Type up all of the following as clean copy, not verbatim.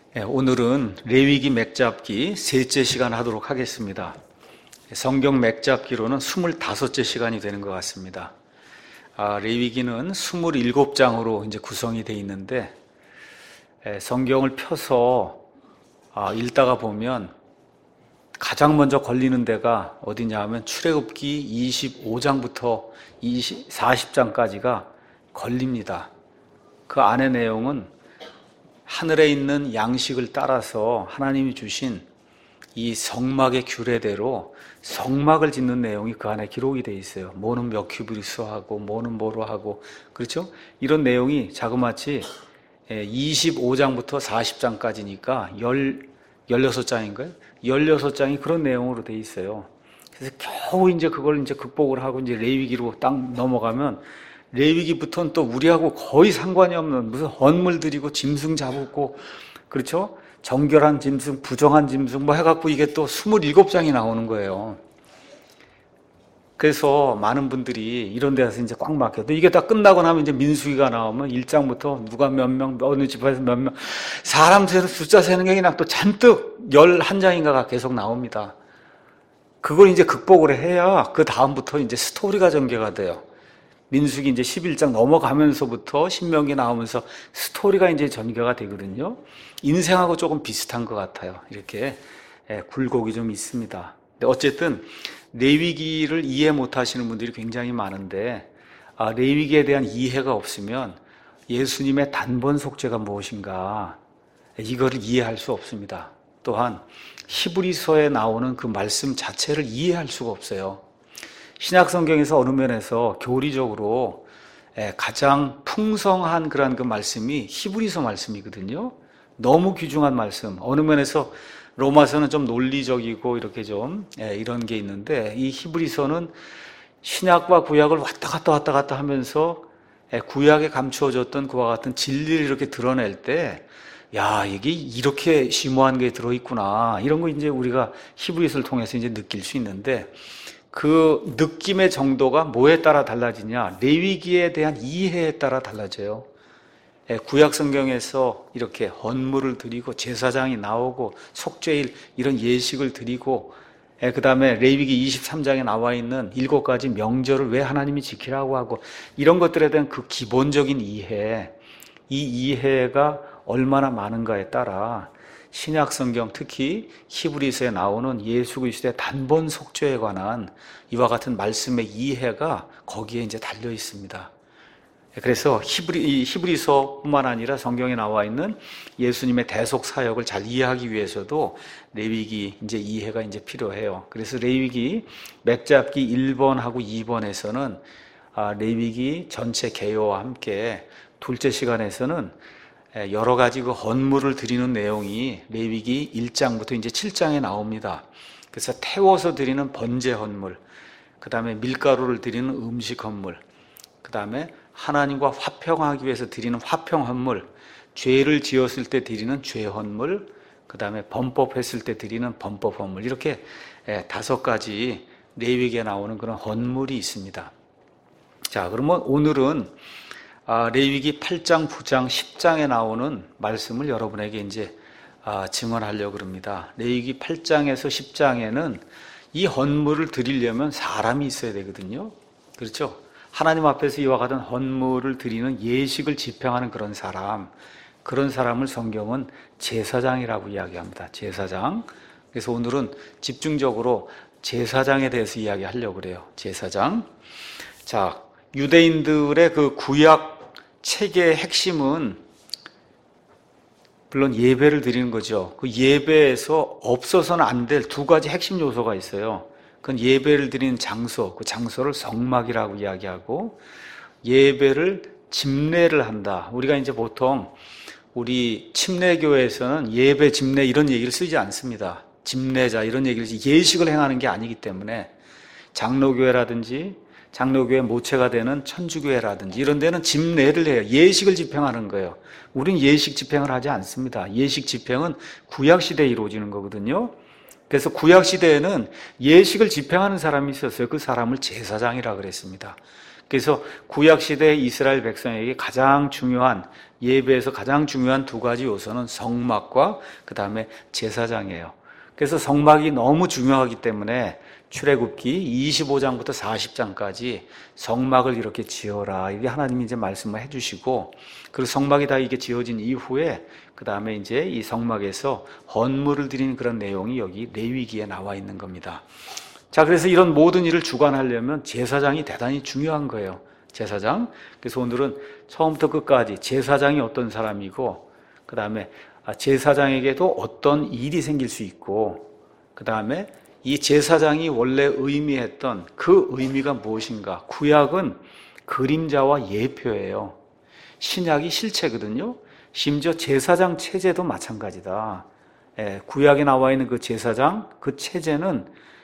오늘은 레위기 맥잡기 셋째 시간 하도록 하겠습니다. 성경 맥잡기로는 25째 시간이 되는 것 같습니다. 레위기는 27장으로 이제 구성이 되어 있는데, 성경을 펴서 읽다가 보면 가장 먼저 걸리는 데가 어디냐 하면 출애굽기 25장부터 40장까지가 걸립니다. 그 안의 내용은 하늘에 있는 양식을 따라서 하나님이 주신 이 성막의 규례대로 성막을 짓는 내용이 그 안에 기록이 되어 있어요. 뭐는 몇 큐비리스 하고 뭐는 뭐로 하고, 그렇죠? 이런 내용이 자그마치 25장부터 40장까지니까 16장인가요? 16장이 그런 내용으로 되어 있어요. 그래서 겨우 이제 그걸 이제 극복을 하고 이제 레위기로 딱 넘어가면, 레위기부터는 또 우리하고 거의 상관이 없는 무슨 헌물 드리고 짐승 잡고, 그렇죠? 정결한 짐승, 부정한 짐승 뭐 해갖고 이게 또 27장이 나오는 거예요. 그래서 많은 분들이 이런 데서 이제 꽉 막혀도, 이게 다 끝나고 나면 이제 민수기가 나오면 1장부터 누가 몇 명, 어느 집에서 몇 명, 사람 숫자 세는 게 그냥 또 잔뜩 11장인가가 계속 나옵니다. 그걸 이제 극복을 해야 그 다음부터 이제 스토리가 전개가 돼요. 민수기 이제 11장 넘어가면서부터 신명기 나오면서 스토리가 이제 전개가 되거든요. 인생하고 조금 비슷한 것 같아요. 이렇게 굴곡이 좀 있습니다. 근데 어쨌든 레위기를 이해 못 하시는 분들이 굉장히 많은데, 레위기에 대한 이해가 없으면 예수님의 단번 속죄가 무엇인가, 이거를 이해할 수 없습니다. 또한 히브리서에 나오는 그 말씀 자체를 이해할 수가 없어요. 신약 성경에서 어느 면에서 교리적으로 가장 풍성한 그런 그 말씀이 히브리서 말씀이거든요. 너무 귀중한 말씀. 어느 면에서 로마서는 좀 논리적이고 이렇게 좀 이런 게 있는데, 이 히브리서는 신약과 구약을 왔다 갔다 하면서 구약에 감추어졌던 그와 같은 진리를 이렇게 드러낼 때, 야, 이게 이렇게 심오한 게 들어있구나, 이런 거 이제 우리가 히브리서를 통해서 이제 느낄 수 있는데, 그 느낌의 정도가 뭐에 따라 달라지냐? 레위기에 대한 이해에 따라 달라져요. 구약 성경에서 이렇게 헌물을 드리고 제사장이 나오고 속죄일 이런 예식을 드리고, 그 다음에 레위기 23장에 나와 있는 7가지 명절을 왜 하나님이 지키라고 하고, 이런 것들에 대한 그 기본적인 이해, 이 이해가 얼마나 많은가에 따라 신약 성경, 특히 히브리서에 나오는 예수 그리스도의 단번 속죄에 관한 이와 같은 말씀의 이해가 거기에 이제 달려 있습니다. 그래서 히브리서뿐만 아니라 성경에 나와 있는 예수님의 대속 사역을 잘 이해하기 위해서도 레위기 이제 이해가 이제 필요해요. 그래서 레위기 맥잡기 1번하고 2번에서는 레위기 전체 개요와 함께 둘째 시간에서는 여러 가지 그 헌물을 드리는 내용이 레위기 1장부터 이제 7장에 나옵니다. 그래서 태워서 드리는 번제 헌물, 그 다음에 밀가루를 드리는 음식 헌물, 그 다음에 하나님과 화평하기 위해서 드리는 화평 헌물, 죄를 지었을 때 드리는 죄 헌물, 그 다음에 범법했을 때 드리는 범법 헌물, 이렇게 5가지 레위기에 나오는 그런 헌물이 있습니다. 자, 그러면 오늘은 레위기 8장, 9장, 10장에 나오는 말씀을 여러분에게 이제 증언하려고 합니다. 레위기 8장에서 10장에는 이 헌물을 드리려면 사람이 있어야 되거든요. 그렇죠? 하나님 앞에서 이와 같은 헌물을 드리는 예식을 집행하는 그런 사람을 성경은 제사장이라고 이야기합니다. 제사장. 그래서 오늘은 집중적으로 제사장에 대해서 이야기하려고 그래요. 제사장. 자, 유대인들의 그 구약 체계의 핵심은 물론 예배를 드리는 거죠. 그 예배에서 없어서는 안 될 2가지 핵심 요소가 있어요. 그건 예배를 드리는 장소, 그 장소를 성막이라고 이야기하고, 예배를 집례를 한다. 우리가 이제 보통 우리 침례교회에서는 예배, 집례 이런 얘기를 쓰지 않습니다. 집례자 이런 얘기를 예식을 행하는 게 아니기 때문에, 장로교회라든지 장로교회 모체가 되는 천주교회라든지 이런 데는 집례를 해요. 예식을 집행하는 거예요. 우린 예식 집행을 하지 않습니다. 예식 집행은 구약시대에 이루어지는 거거든요. 그래서 구약 시대에는 예식을 집행하는 사람이 있었어요. 그 사람을 제사장이라 그랬습니다. 그래서 구약 시대 이스라엘 백성에게 가장 중요한, 예배에서 가장 중요한 두 가지 요소는 성막과 그 다음에 제사장이에요. 그래서 성막이 너무 중요하기 때문에 출애굽기 25장부터 40장까지 성막을 이렇게 지어라, 이게 하나님이 이제 말씀을 해주시고, 그리고 성막이 다 이게 지어진 이후에 그 다음에 이제 이 성막에서 헌물을 드리는 그런 내용이 여기 레위기에 나와 있는 겁니다. 자, 그래서 이런 모든 일을 주관하려면 제사장이 대단히 중요한 거예요. 제사장. 그래서 오늘은 처음부터 끝까지 제사장이 어떤 사람이고, 그 다음에 제사장에게도 어떤 일이 생길 수 있고, 그 다음에 이 제사장이 원래 의미했던 그 의미가 무엇인가. 구약은 그림자와 예표예요. 신약이 실체거든요. 심지어 제사장 체제도 마찬가지다. 구약에 나와 있는 그 제사장, 그 체제는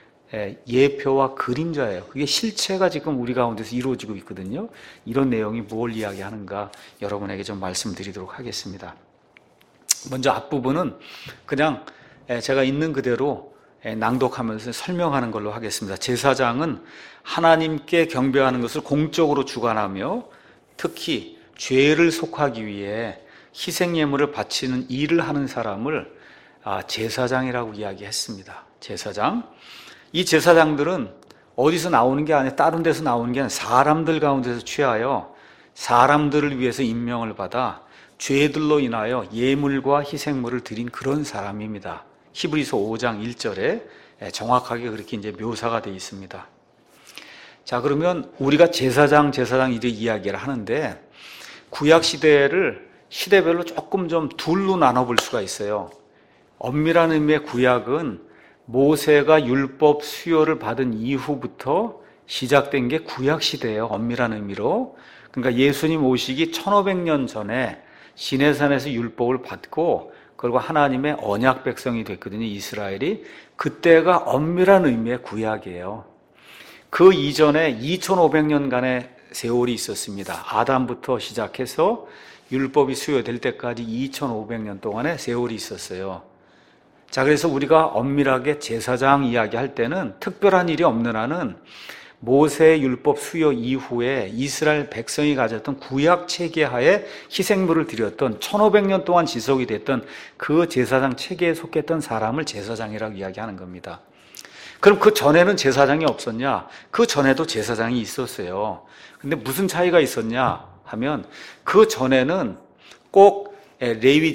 예표와 그림자예요. 그게 실체가 지금 우리 가운데서 이루어지고 있거든요. 이런 내용이 뭘 이야기하는가 여러분에게 좀 말씀드리도록 하겠습니다. 먼저 앞부분은 그냥 제가 있는 그대로 낭독하면서 설명하는 걸로 하겠습니다. 제사장은 하나님께 경배하는 것을 공적으로 주관하며 특히 죄를 속하기 위해 희생예물을 바치는 일을 하는 사람을 제사장이라고 이야기했습니다. 제사장. 이 제사장들은 어디서 나오는 게 아니라 다른 데서 나오는 게 아니라 사람들 가운데서 취하여 사람들을 위해서 임명을 받아 죄들로 인하여 예물과 희생물을 드린 그런 사람입니다. 히브리서 5장 1절에 정확하게 그렇게 이제 묘사가 되어 있습니다. 자, 그러면 우리가 제사장 이렇게 이야기를 하는데 구약 시대를 시대별로 조금 좀 둘로 나눠볼 수가 있어요. 엄밀한 의미의 구약은 모세가 율법 수요를 받은 이후부터 시작된 게 구약 시대예요. 엄밀한 의미로. 그러니까 예수님 오시기 1500년 전에 시내산에서 율법을 받고 그리고 하나님의 언약 백성이 됐거든요. 이스라엘이. 그때가 엄밀한 의미의 구약이에요. 그 이전에 2500년간의 세월이 있었습니다. 아담부터 시작해서 율법이 수요될 때까지 2500년 동안의 세월이 있었어요. 자, 그래서 우리가 엄밀하게 제사장 이야기할 때는 특별한 일이 없는 한은 모세의 율법 수요 이후에 이스라엘 백성이 가졌던 구약 체계 하에 희생물을 드렸던 1500년 동안 지속이 됐던 그 제사장 체계에 속했던 사람을 제사장이라고 이야기하는 겁니다. 그럼 그 전에는 제사장이 없었냐? 그 전에도 제사장이 있었어요. 근데 무슨 차이가 있었냐 하면 그 전에는 꼭 레위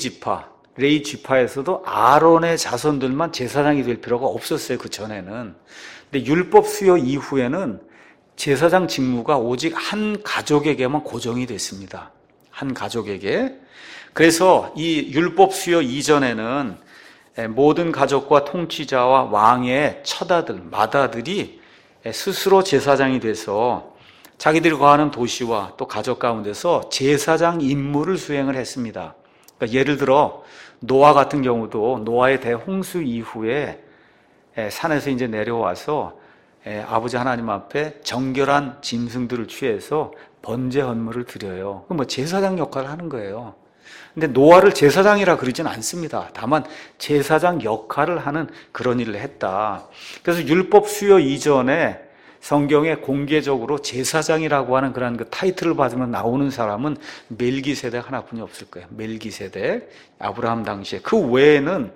지파에서도 아론의 자손들만 제사장이 될 필요가 없었어요. 그 전에는. 근데 율법 수요 이후에는 제사장 직무가 오직 한 가족에게만 고정이 됐습니다. 한 가족에게. 그래서 이 율법 수요 이전에는 모든 가족과 통치자와 왕의 처다들, 마다들이 스스로 제사장이 돼서 자기들이 거하는 도시와 또 가족 가운데서 제사장 임무를 수행을 했습니다. 그러니까 예를 들어 노아 같은 경우도 노아의 대홍수 이후에 산에서 이제 내려와서 아버지 하나님 앞에 정결한 짐승들을 취해서 번제 헌물을 드려요. 뭐 제사장 역할을 하는 거예요. 근데 노아를 제사장이라 그러진 않습니다. 다만 제사장 역할을 하는 그런 일을 했다. 그래서 율법 수요 이전에 성경에 공개적으로 제사장이라고 하는 그런 그 타이틀을 받으면 나오는 사람은 멜기세덱 하나뿐이 없을 거예요. 멜기세덱, 아브라함 당시에. 그 외에는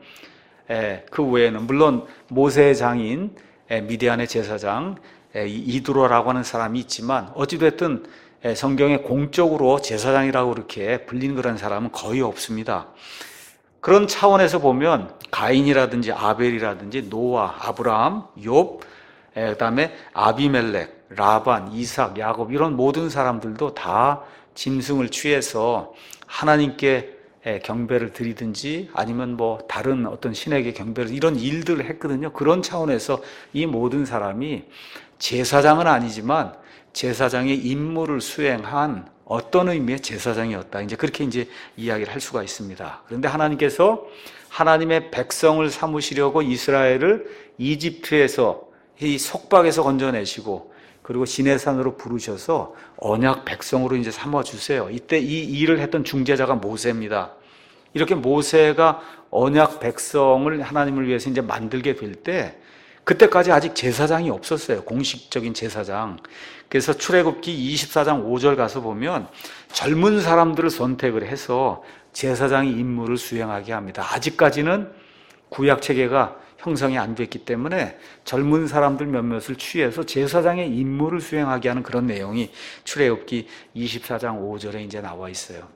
물론 모세의 장인 미디안의 제사장 이드로라고 하는 사람이 있지만 어찌됐든 성경에 공적으로 제사장이라고 그렇게 불리는 그런 사람은 거의 없습니다. 그런 차원에서 보면 가인이라든지 아벨이라든지 노아, 아브라함, 욥, 그다음에 아비멜렉, 라반, 이삭, 야곱 이런 모든 사람들도 다 짐승을 취해서 하나님께 경배를 드리든지 아니면 뭐 다른 어떤 신에게 경배를 이런 일들을 했거든요. 그런 차원에서 이 모든 사람이 제사장은 아니지만 제사장의 임무를 수행한 어떤 의미의 제사장이었다. 이제 그렇게 이제 이야기를 할 수가 있습니다. 그런데 하나님께서 하나님의 백성을 삼으시려고 이스라엘을 이집트에서 이 속박에서 건져내시고 그리고 시내산으로 부르셔서 언약 백성으로 이제 삼아주세요. 이때 이 일을 했던 중재자가 모세입니다. 이렇게 모세가 언약 백성을 하나님을 위해서 이제 만들게 될 때, 그때까지 아직 제사장이 없었어요. 공식적인 제사장. 그래서 출애굽기 24장 5절 가서 보면 젊은 사람들을 선택을 해서 제사장이 임무를 수행하게 합니다. 아직까지는 구약 체계가 형성이 안 됐기 때문에 젊은 사람들 몇몇을 취해서 제사장의 임무를 수행하게 하는 그런 내용이 출애굽기 24장 5절에 이제 나와 있어요.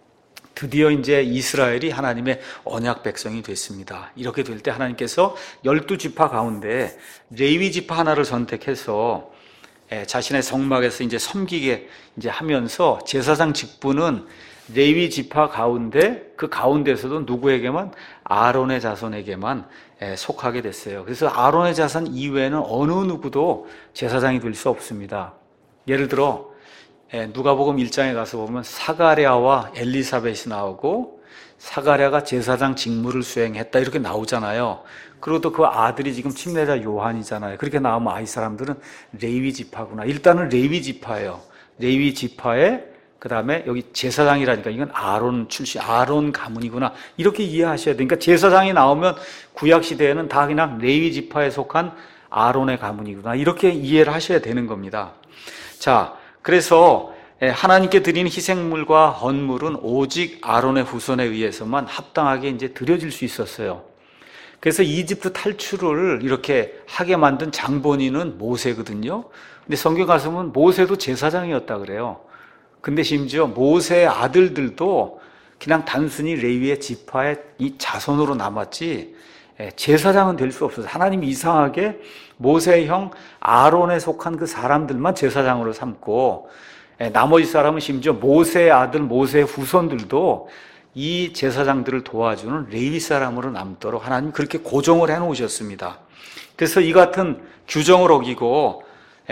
드디어 이제 이스라엘이 하나님의 언약 백성이 됐습니다. 이렇게 될 때 하나님께서 12지파 가운데 레위 지파 하나를 선택해서 자신의 성막에서 이제 섬기게 이제 하면서 제사장 직분은 레위 지파 가운데 그 가운데서도 누구에게만 아론의 자손에게만 속하게 됐어요. 그래서 아론의 자손 이외에는 어느 누구도 제사장이 될 수 없습니다. 예를 들어 누가복음 1장에 가서 보면 사가랴와 엘리사벳이 나오고 사가랴가 제사장 직무를 수행했다 이렇게 나오잖아요. 그리고 또 그 아들이 지금 침례자 요한이잖아요. 그렇게 나오면 이 사람들은 레위 지파구나. 일단은 레위 지파예요. 레위 지파에 그 다음에 여기 제사장이라니까 이건 아론 출신, 아론 가문이구나. 이렇게 이해하셔야 돼요. 그러니까 제사장이 나오면 구약시대에는 다 그냥 레위 지파에 속한 아론의 가문이구나. 이렇게 이해를 하셔야 되는 겁니다. 자, 그래서 하나님께 드리는 희생물과 헌물은 오직 아론의 후손에 의해서만 합당하게 이제 드려질 수 있었어요. 그래서 이집트 탈출을 이렇게 하게 만든 장본인은 모세거든요. 근데 성경 가서 보면 모세도 제사장이었다 그래요. 근데 심지어 모세의 아들들도 그냥 단순히 레위의 지파의 이 자손으로 남았지 제사장은 될 수 없어서 하나님이 이상하게 모세의 형 아론에 속한 그 사람들만 제사장으로 삼고 나머지 사람은 심지어 모세의 아들 모세의 후손들도 이 제사장들을 도와주는 레위 사람으로 남도록 하나님 그렇게 고정을 해놓으셨습니다. 그래서 이 같은 규정을 어기고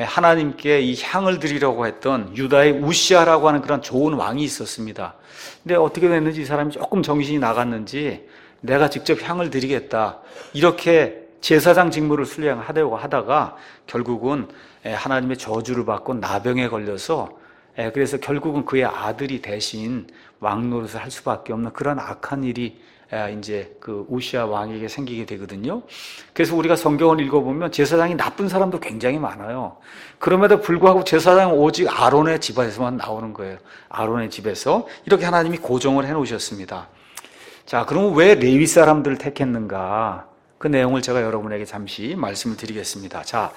하나님께 이 향을 드리려고 했던 유다의 우시아라고 하는 그런 좋은 왕이 있었습니다. 근데 어떻게 됐는지 이 사람이 조금 정신이 나갔는지 내가 직접 향을 드리겠다 이렇게 제사장 직무를 수행하려고 하다가 결국은 하나님의 저주를 받고 나병에 걸려서 그래서 결국은 그의 아들이 대신 왕 노릇을 할 수밖에 없는 그런 악한 일이 이제 그 우시아 왕에게 생기게 되거든요. 그래서 우리가 성경을 읽어보면 제사장이 나쁜 사람도 굉장히 많아요. 그럼에도 불구하고 제사장은 오직 아론의 집에서만 나오는 거예요. 아론의 집에서 이렇게 하나님이 고정을 해놓으셨습니다. 자, 그럼 왜 레위 사람들을 택했는가? 그 내용을 제가 여러분에게 잠시 말씀을 드리겠습니다. 자,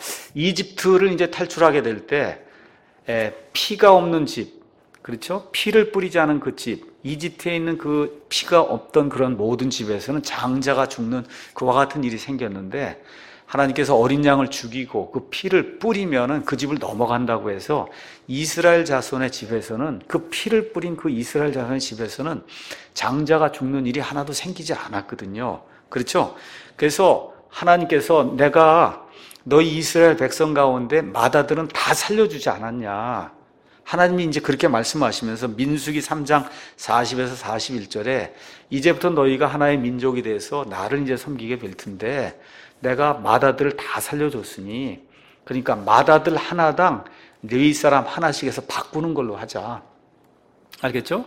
이집트를 이제 탈출하게 될 때 피가 없는 집, 그렇죠? 피를 뿌리지 않은 그 집, 이집트에 있는 그 피가 없던 그런 모든 집에서는 장자가 죽는 그와 같은 일이 생겼는데 하나님께서 어린 양을 죽이고 그 피를 뿌리면은 그 집을 넘어간다고 해서 이스라엘 자손의 집에서는 그 피를 뿌린 그 이스라엘 자손의 집에서는 장자가 죽는 일이 하나도 생기지 않았거든요. 그렇죠? 그래서 하나님께서 내가 너희 이스라엘 백성 가운데 맏아들은 다 살려주지 않았냐. 하나님이 이제 그렇게 말씀하시면서 민수기 3장 40에서 41절에 이제부터 너희가 하나의 민족이 돼서 나를 이제 섬기게 될 텐데 내가 맏아들을 다 살려줬으니 그러니까 맏아들 하나당 레위 사람 하나씩 해서 바꾸는 걸로 하자. 알겠죠?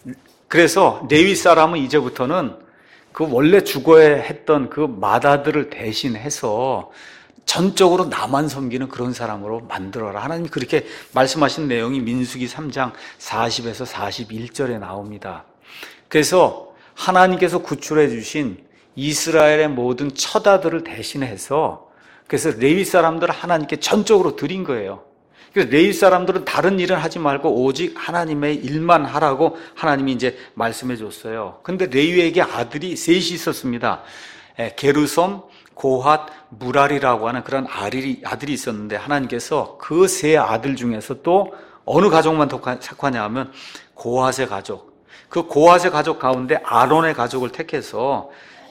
그래서 레위 사람은 이제부터는 그 원래 죽어야 했던 그 맏아들을 대신해서 전적으로 나만 섬기는 그런 사람으로 만들어라. 하나님이 그렇게 말씀하신 내용이 민수기 3장 40에서 41절에 나옵니다. 그래서 하나님께서 구출해 주신 이스라엘의 모든 첫 아들을 대신해서 그래서 레위 사람들을 하나님께 전적으로 드린 거예요. 그래서 레위 사람들은 다른 일은 하지 말고 오직 하나님의 일만 하라고 하나님이 이제 말씀해 줬어요. 근데 레위에게 아들이 셋이 있었습니다. 게르솜, 고핫, 무랄이라고 하는 그런 아들이 있었는데 하나님께서 그 세 아들 중에서 또 어느 가족만 택하냐 하면 고핫의 가족. 그 고핫의 가족 가운데 아론의 가족을 택해서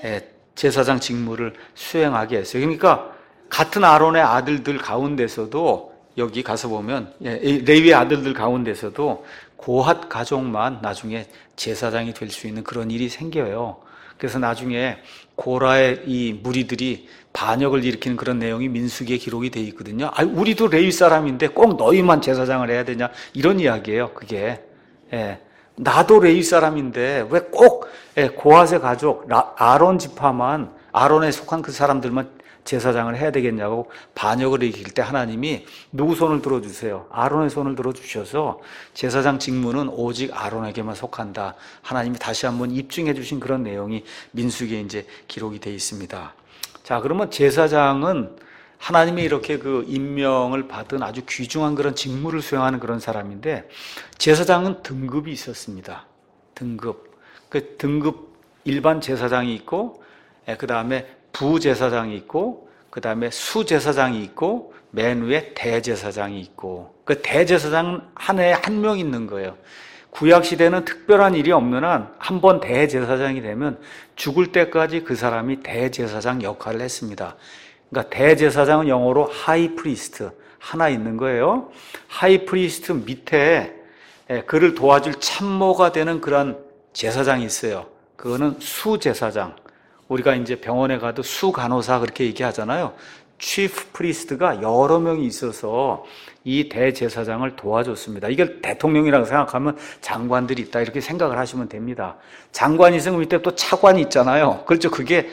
제사장 직무를 수행하게 했어요. 그러니까 같은 아론의 아들들 가운데서도 여기 가서 보면 레위의 아들들 가운데서도 고핫 가족만 나중에 제사장이 될 수 있는 그런 일이 생겨요. 그래서 나중에 고라의 이 무리들이 반역을 일으키는 그런 내용이 민수기에 기록이 되어 있거든요. 우리도 레위 사람인데 꼭 너희만 제사장을 해야 되냐 이런 이야기예요. 그게 나도 레위 사람인데 왜 꼭 고핫의 가족 아론 지파만, 아론에 속한 그 사람들만 제사장을 해야 되겠냐고 반역을 일으킬 때 하나님이 누구 손을 들어주세요? 아론의 손을 들어주셔서 제사장 직무는 오직 아론에게만 속한다. 하나님이 다시 한번 입증해 주신 그런 내용이 민수기에 이제 기록이 되어 있습니다. 자, 그러면 제사장은 하나님이 이렇게 그 임명을 받은 아주 귀중한 그런 직무를 수행하는 그런 사람인데, 제사장은 등급이 있었습니다. 그 등급 일반 제사장이 있고, 그 다음에 부제사장이 있고, 그 다음에 수제사장이 있고, 맨 위에 대제사장이 있고, 그 대제사장은 한 해에 한 명 있는 거예요. 구약시대는 특별한 일이 없는 한 한 번 대제사장이 되면 죽을 때까지 그 사람이 대제사장 역할을 했습니다. 그러니까 대제사장은 영어로 하이프리스트 하나 있는 거예요. 하이프리스트 밑에 그를 도와줄 참모가 되는 그런 제사장이 있어요. 그거는 수제사장. 우리가 이제 병원에 가도 수간호사 그렇게 얘기하잖아요. 치프 프리스트가 여러 명이 있어서 이 대제사장을 도와줬습니다. 이걸 대통령이라고 생각하면 장관들이 있다 이렇게 생각을 하시면 됩니다. 장관이 있으면 밑에 또 차관이 있잖아요. 그렇죠. 그게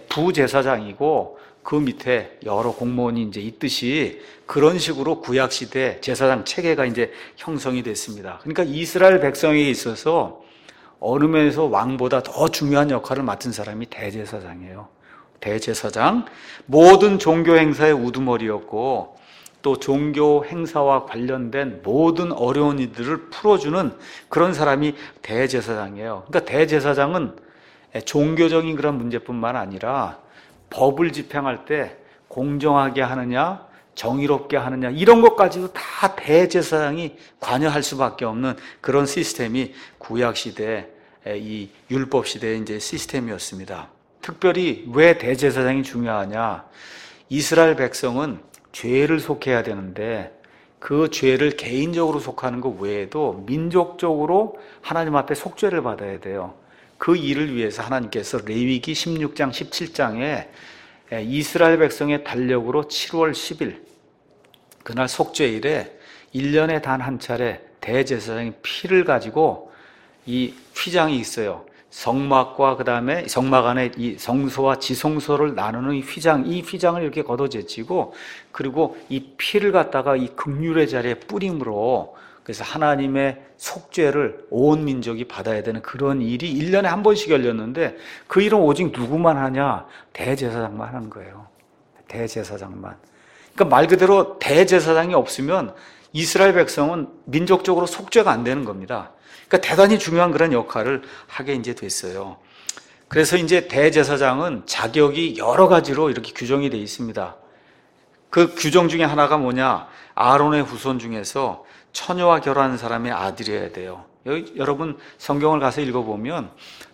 부제사장이고 그 밑에 여러 공무원이 이제 있듯이 그런 식으로 구약시대 제사장 체계가 이제 형성이 됐습니다. 그러니까 이스라엘 백성에게 있어서 어느 면에서 왕보다 더 중요한 역할을 맡은 사람이 대제사장이에요. 대제사장, 모든 종교 행사의 우두머리였고 또 종교 행사와 관련된 모든 어려운 일들을 풀어주는 그런 사람이 대제사장이에요. 그러니까 대제사장은 종교적인 그런 문제뿐만 아니라 법을 집행할 때 공정하게 하느냐, 정의롭게 하느냐 이런 것까지도 다 대제사장이 관여할 수밖에 없는 그런 시스템이 구약시대 이 율법시대의 이제 시스템이었습니다. 특별히 왜 대제사장이 중요하냐? 이스라엘 백성은 죄를 속해야 되는데 그 죄를 개인적으로 속하는 것 외에도 민족적으로 하나님 앞에 속죄를 받아야 돼요. 그 일을 위해서 하나님께서 레위기 16장 17장에 이스라엘 백성의 달력으로 7월 10일 그날 속죄일에 1년에 단 한 차례 대제사장이 피를 가지고 이 휘장이 있어요. 성막과 그 다음에 성막 안에 이 성소와 지성소를 나누는 이 휘장을 이렇게 걷어제치고 그리고 이 피를 갖다가 이 긍휼의 자리에 뿌림으로 그래서 하나님의 속죄를 온 민족이 받아야 되는 그런 일이 1년에 한 번씩 열렸는데 그 일은 오직 누구만 하냐? 대제사장만 하는 거예요. 대제사장만. 그러니까 말 그대로 대제사장이 없으면 이스라엘 백성은 민족적으로 속죄가 안 되는 겁니다. 그러니까 대단히 중요한 그런 역할을 하게 이제 됐어요. 그래서 이제 대제사장은 자격이 여러 가지로 이렇게 규정이 되어 있습니다. 그 규정 중에 하나가 뭐냐? 아론의 후손 중에서 처녀와 결혼한 사람의 아들이어야 돼요. 여러분 성경을 가서 읽어보면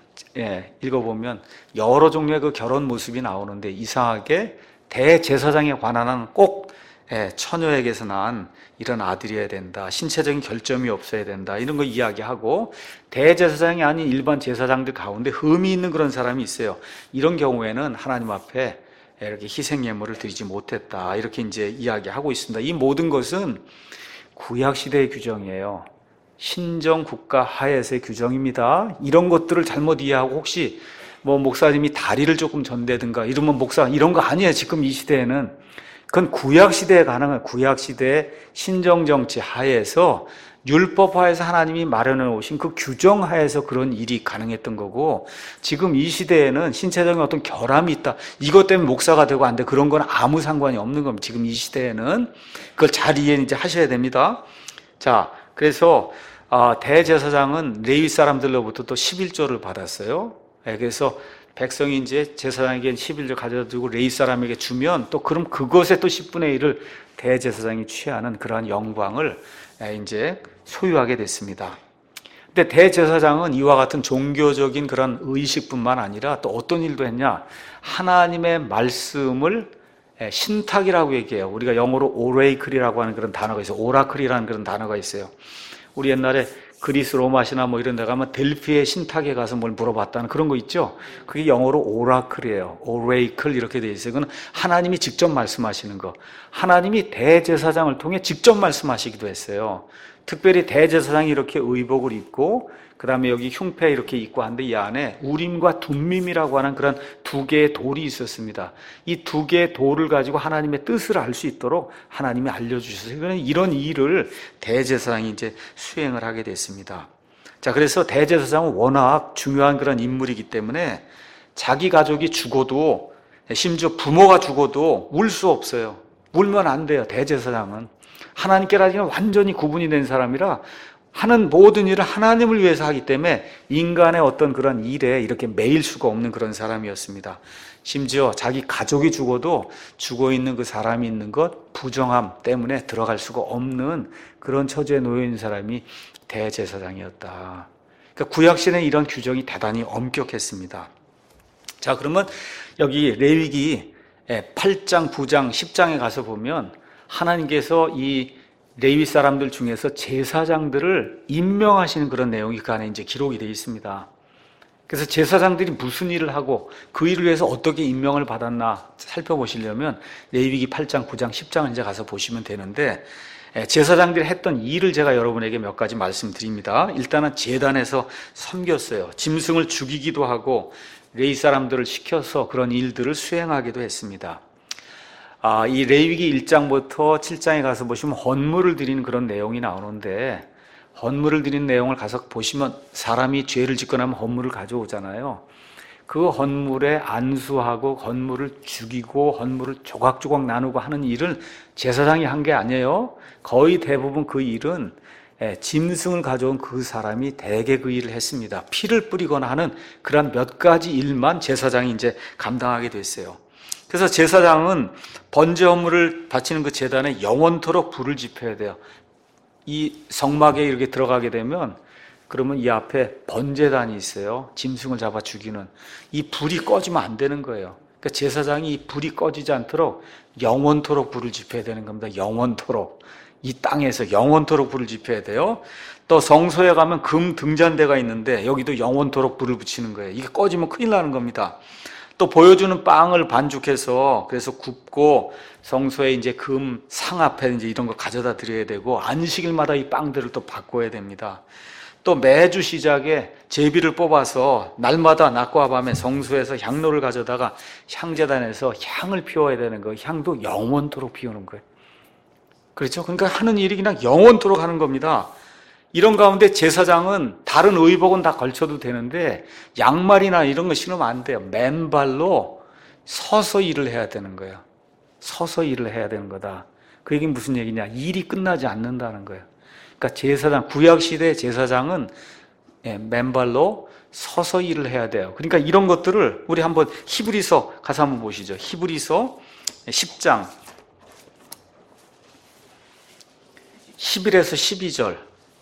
여러 종류의 그 결혼 모습이 나오는데 이상하게 대제사장에 관한 한 꼭 처녀에게서 난 이런 아들이어야 된다. 신체적인 결점이 없어야 된다. 이런 거 이야기하고 대제사장이 아닌 일반 제사장들 가운데 흠이 있는 그런 사람이 있어요. 이런 경우에는 하나님 앞에 이렇게 희생 예물을 드리지 못했다. 이렇게 이제 이야기하고 있습니다. 이 모든 것은 구약 시대의 규정이에요. 신정 국가 하에서의 규정입니다. 이런 것들을 잘못 이해하고 혹시 뭐 목사님이 다리를 조금 전대든가 이러면 목사 이런 거 아니에요. 지금 이 시대에는 그건 구약 시대에 가능한 구약 시대의 신정 정치 하에서 율법 하에서 하나님이 마련해 오신 그 규정 하에서 그런 일이 가능했던 거고 지금 이 시대에는 신체적인 어떤 결함이 있다. 이것 때문에 목사가 되고 안 돼. 그런 건 아무 상관이 없는 겁니다. 지금 이 시대에는 그걸 잘 이해 이제 하셔야 됩니다. 자, 그래서 대제사장은 레위 사람들로부터 또 11조를 받았어요. 그래서 백성이 이제 제사장에게 11조 가져다 두고 레위 사람에게 주면 또 그럼 그것에 또 10분의 1을 대제사장이 취하는 그러한 영광을 이제 소유하게 됐습니다. 근데 대제사장은 이와 같은 종교적인 그런 의식뿐만 아니라 또 어떤 일도 했냐? 하나님의 말씀을 신탁이라고 얘기해요. 우리가 영어로 오레이클이라고 하는 그런 단어가 있어요. 오라클이라는 그런 단어가 있어요. 우리 옛날에 그리스 로마시나 뭐 이런 데 가면 델피의 신탁에 가서 뭘 물어봤다는 그런 거 있죠. 그게 영어로 오라클이에요. 오레이클 이렇게 돼 있어요. 그건 하나님이 직접 말씀하시는 거. 하나님이 대제사장을 통해 직접 말씀하시기도 했어요. 특별히 대제사장이 이렇게 의복을 입고 그 다음에 여기 흉패 이렇게 입고 하는데 이 안에 우림과 둠밈이라고 하는 그런 두 개의 돌이 있었습니다. 이 두 개의 돌을 가지고 하나님의 뜻을 알 수 있도록 하나님이 알려주셨어요. 이런 일을 대제사장이 이제 수행을 하게 됐습니다. 자, 그래서 대제사장은 워낙 중요한 그런 인물이기 때문에 자기 가족이 죽어도, 심지어 부모가 죽어도 울 수 없어요. 울면 안 돼요. 대제사장은 하나님께라는 완전히 구분이 된 사람이라 하는 모든 일을 하나님을 위해서 하기 때문에 인간의 어떤 그런 일에 이렇게 매일 수가 없는 그런 사람이었습니다. 심지어 자기 가족이 죽어도 죽어있는 그 사람이 있는 것 부정함 때문에 들어갈 수가 없는 그런 처지에 놓여 있는 사람이 대제사장이었다. 그러니까 구약시대는 이런 규정이 대단히 엄격했습니다. 자, 그러면 여기 레위기 8장, 9장, 10장에 가서 보면 하나님께서 이 레위 사람들 중에서 제사장들을 임명하시는 그런 내용이 그 안에 이제 기록이 되어 있습니다. 그래서 제사장들이 무슨 일을 하고 그 일을 위해서 어떻게 임명을 받았나 살펴보시려면 레위기 8장, 9장, 10장을 이제 가서 보시면 되는데, 제사장들이 했던 일을 제가 여러분에게 몇 가지 말씀드립니다. 일단은 제단에서 섬겼어요. 짐승을 죽이기도 하고 레위 사람들을 시켜서 그런 일들을 수행하기도 했습니다. 이 레위기 1장부터 7장에 가서 보시면 헌물을 드리는 그런 내용이 나오는데, 헌물을 드리는 내용을 가서 보시면 사람이 죄를 짓고 나면 헌물을 가져오잖아요. 그 헌물에 안수하고 헌물을 죽이고 헌물을 조각조각 나누고 하는 일을 제사장이 한 게 아니에요. 거의 대부분 그 일은 짐승을 가져온 그 사람이 대개 그 일을 했습니다. 피를 뿌리거나 하는 그런 몇 가지 일만 제사장이 이제 감당하게 됐어요. 그래서 제사장은 번제 헌물을 바치는 그 제단에 영원토록 불을 지펴야 돼요. 이 성막에 이렇게 들어가게 되면 그러면 이 앞에 번제단이 있어요. 짐승을 잡아 죽이는. 이 불이 꺼지면 안 되는 거예요. 그러니까 제사장이 이 불이 꺼지지 않도록 영원토록 불을 지펴야 되는 겁니다. 영원토록. 이 땅에서 영원토록 불을 지펴야 돼요. 또 성소에 가면 금 등잔대가 있는데 여기도 영원토록 불을 붙이는 거예요. 이게 꺼지면 큰일 나는 겁니다. 또 보여주는 빵을 반죽해서 그래서 굽고 성소에 이제 금 상 앞에 이제 이런 거 가져다 드려야 되고 안식일마다 이 빵들을 또 바꿔야 됩니다. 또 매주 시작에 제비를 뽑아서 날마다 낮과 밤에 성소에서 향로를 가져다가 향제단에서 향을 피워야 되는 거, 향도 영원토록 피우는 거예요. 그렇죠? 그러니까 하는 일이 그냥 영원토록 하는 겁니다. 이런 가운데 제사장은 다른 의복은 다 걸쳐도 되는데 양말이나 이런 거 신으면 안 돼요. 맨발로 서서 일을 해야 되는 거예요. 서서 일을 해야 되는 거다. 그 얘기는 무슨 얘기냐? 일이 끝나지 않는다는 거예요. 그러니까 제사장, 구약시대 제사장은 맨발로 서서 일을 해야 돼요. 그러니까 이런 것들을 우리 한번 히브리서 가서 한번 보시죠. 히브리서 10장 11에서 12절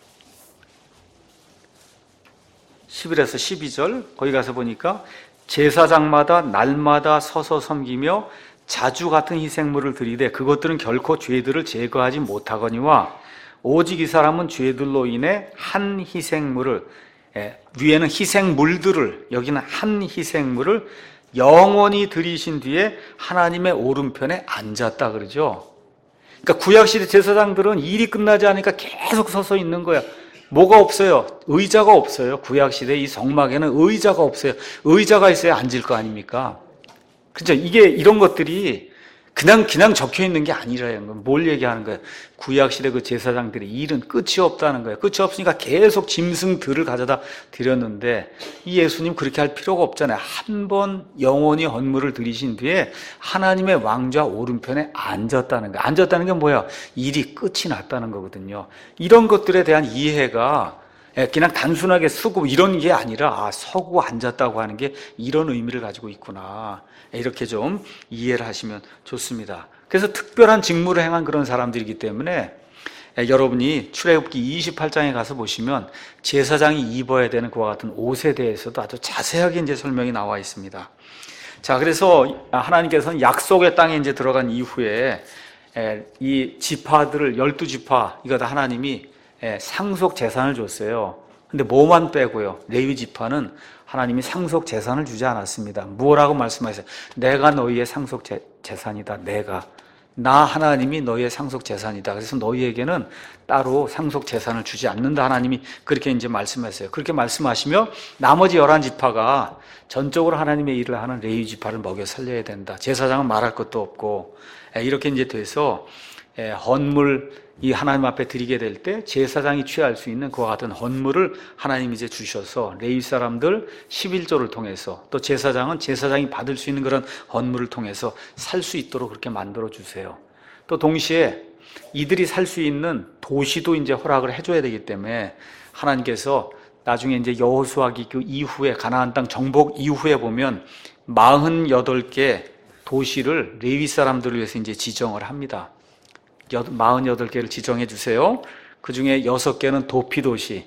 11에서 12절 거기 가서 보니까 제사장마다 날마다 서서 섬기며 자주 같은 희생물을 드리되 그것들은 결코 죄들을 제거하지 못하거니와 오직 이 사람은 죄들로 인해 한 희생물을, 위에는 희생물들을, 여기는 한 희생물을 영원히 드리신 뒤에 하나님의 오른편에 앉았다 그러죠. 그러니까 구약시대 제사장들은 일이 끝나지 않으니까 계속 서서 있는 거야. 뭐가 없어요? 의자가 없어요. 구약시대 이 성막에는 의자가 없어요. 의자가 있어야 앉을 거 아닙니까? 그죠? 이게 이런 것들이 그냥 적혀 있는 게 아니라는 거예요. 뭘 얘기하는 거예요? 구약시대 그 제사장들의 일은 끝이 없다는 거예요. 끝이 없으니까 계속 짐승들을 가져다 드렸는데 이 예수님 그렇게 할 필요가 없잖아요. 한 번 영원히 헌물을 드리신 뒤에 하나님의 왕좌 오른편에 앉았다는 거예요. 앉았다는 게 뭐야? 일이 끝이 났다는 거거든요. 이런 것들에 대한 이해가 그냥 단순하게 쓰고 이런 게 아니라 서고 앉았다고 하는 게 이런 의미를 가지고 있구나. 이렇게 좀 이해를 하시면 좋습니다. 그래서 특별한 직무를 행한 그런 사람들이기 때문에 여러분이 출애굽기 28장에 가서 보시면 제사장이 입어야 되는 그와 같은 옷에 대해서도 아주 자세하게 이제 설명이 나와 있습니다. 자, 그래서 하나님께서는 약속의 땅에 이제 들어간 이후에 이 지파들을 12지파 이거 다 하나님이 상속 재산을 줬어요. 근데 뭐만 빼고요. 레위 지파는 하나님이 상속 재산을 주지 않았습니다. 뭐라고 말씀하셨어요? 내가 너희의 상속 재산이다. 나 하나님이 너희의 상속 재산이다. 그래서 너희에게는 따로 상속 재산을 주지 않는다. 하나님이 그렇게 이제 말씀하세요. 그렇게 말씀하시며 나머지 11지파가 전적으로 하나님의 일을 하는 레위 지파를 먹여 살려야 된다. 제사장은 말할 것도 없고, 이렇게 이제 돼서 헌물 이 하나님 앞에 드리게 될 때 제사장이 취할 수 있는 그와 같은 헌물을 하나님이 이제 주셔서 레위 사람들 11조를 통해서 또 제사장은 제사장이 받을 수 있는 그런 헌물을 통해서 살 수 있도록 그렇게 만들어 주세요. 또 동시에 이들이 살 수 있는 도시도 이제 허락을 해줘야 되기 때문에 하나님께서 나중에 이제 여호수아기 그 이후에 가나안 땅 정복 이후에 보면 48개 도시를 레위 사람들을 위해서 이제 지정을 합니다. 48개를 지정해 주세요. 그 중에 6개는 도피도시.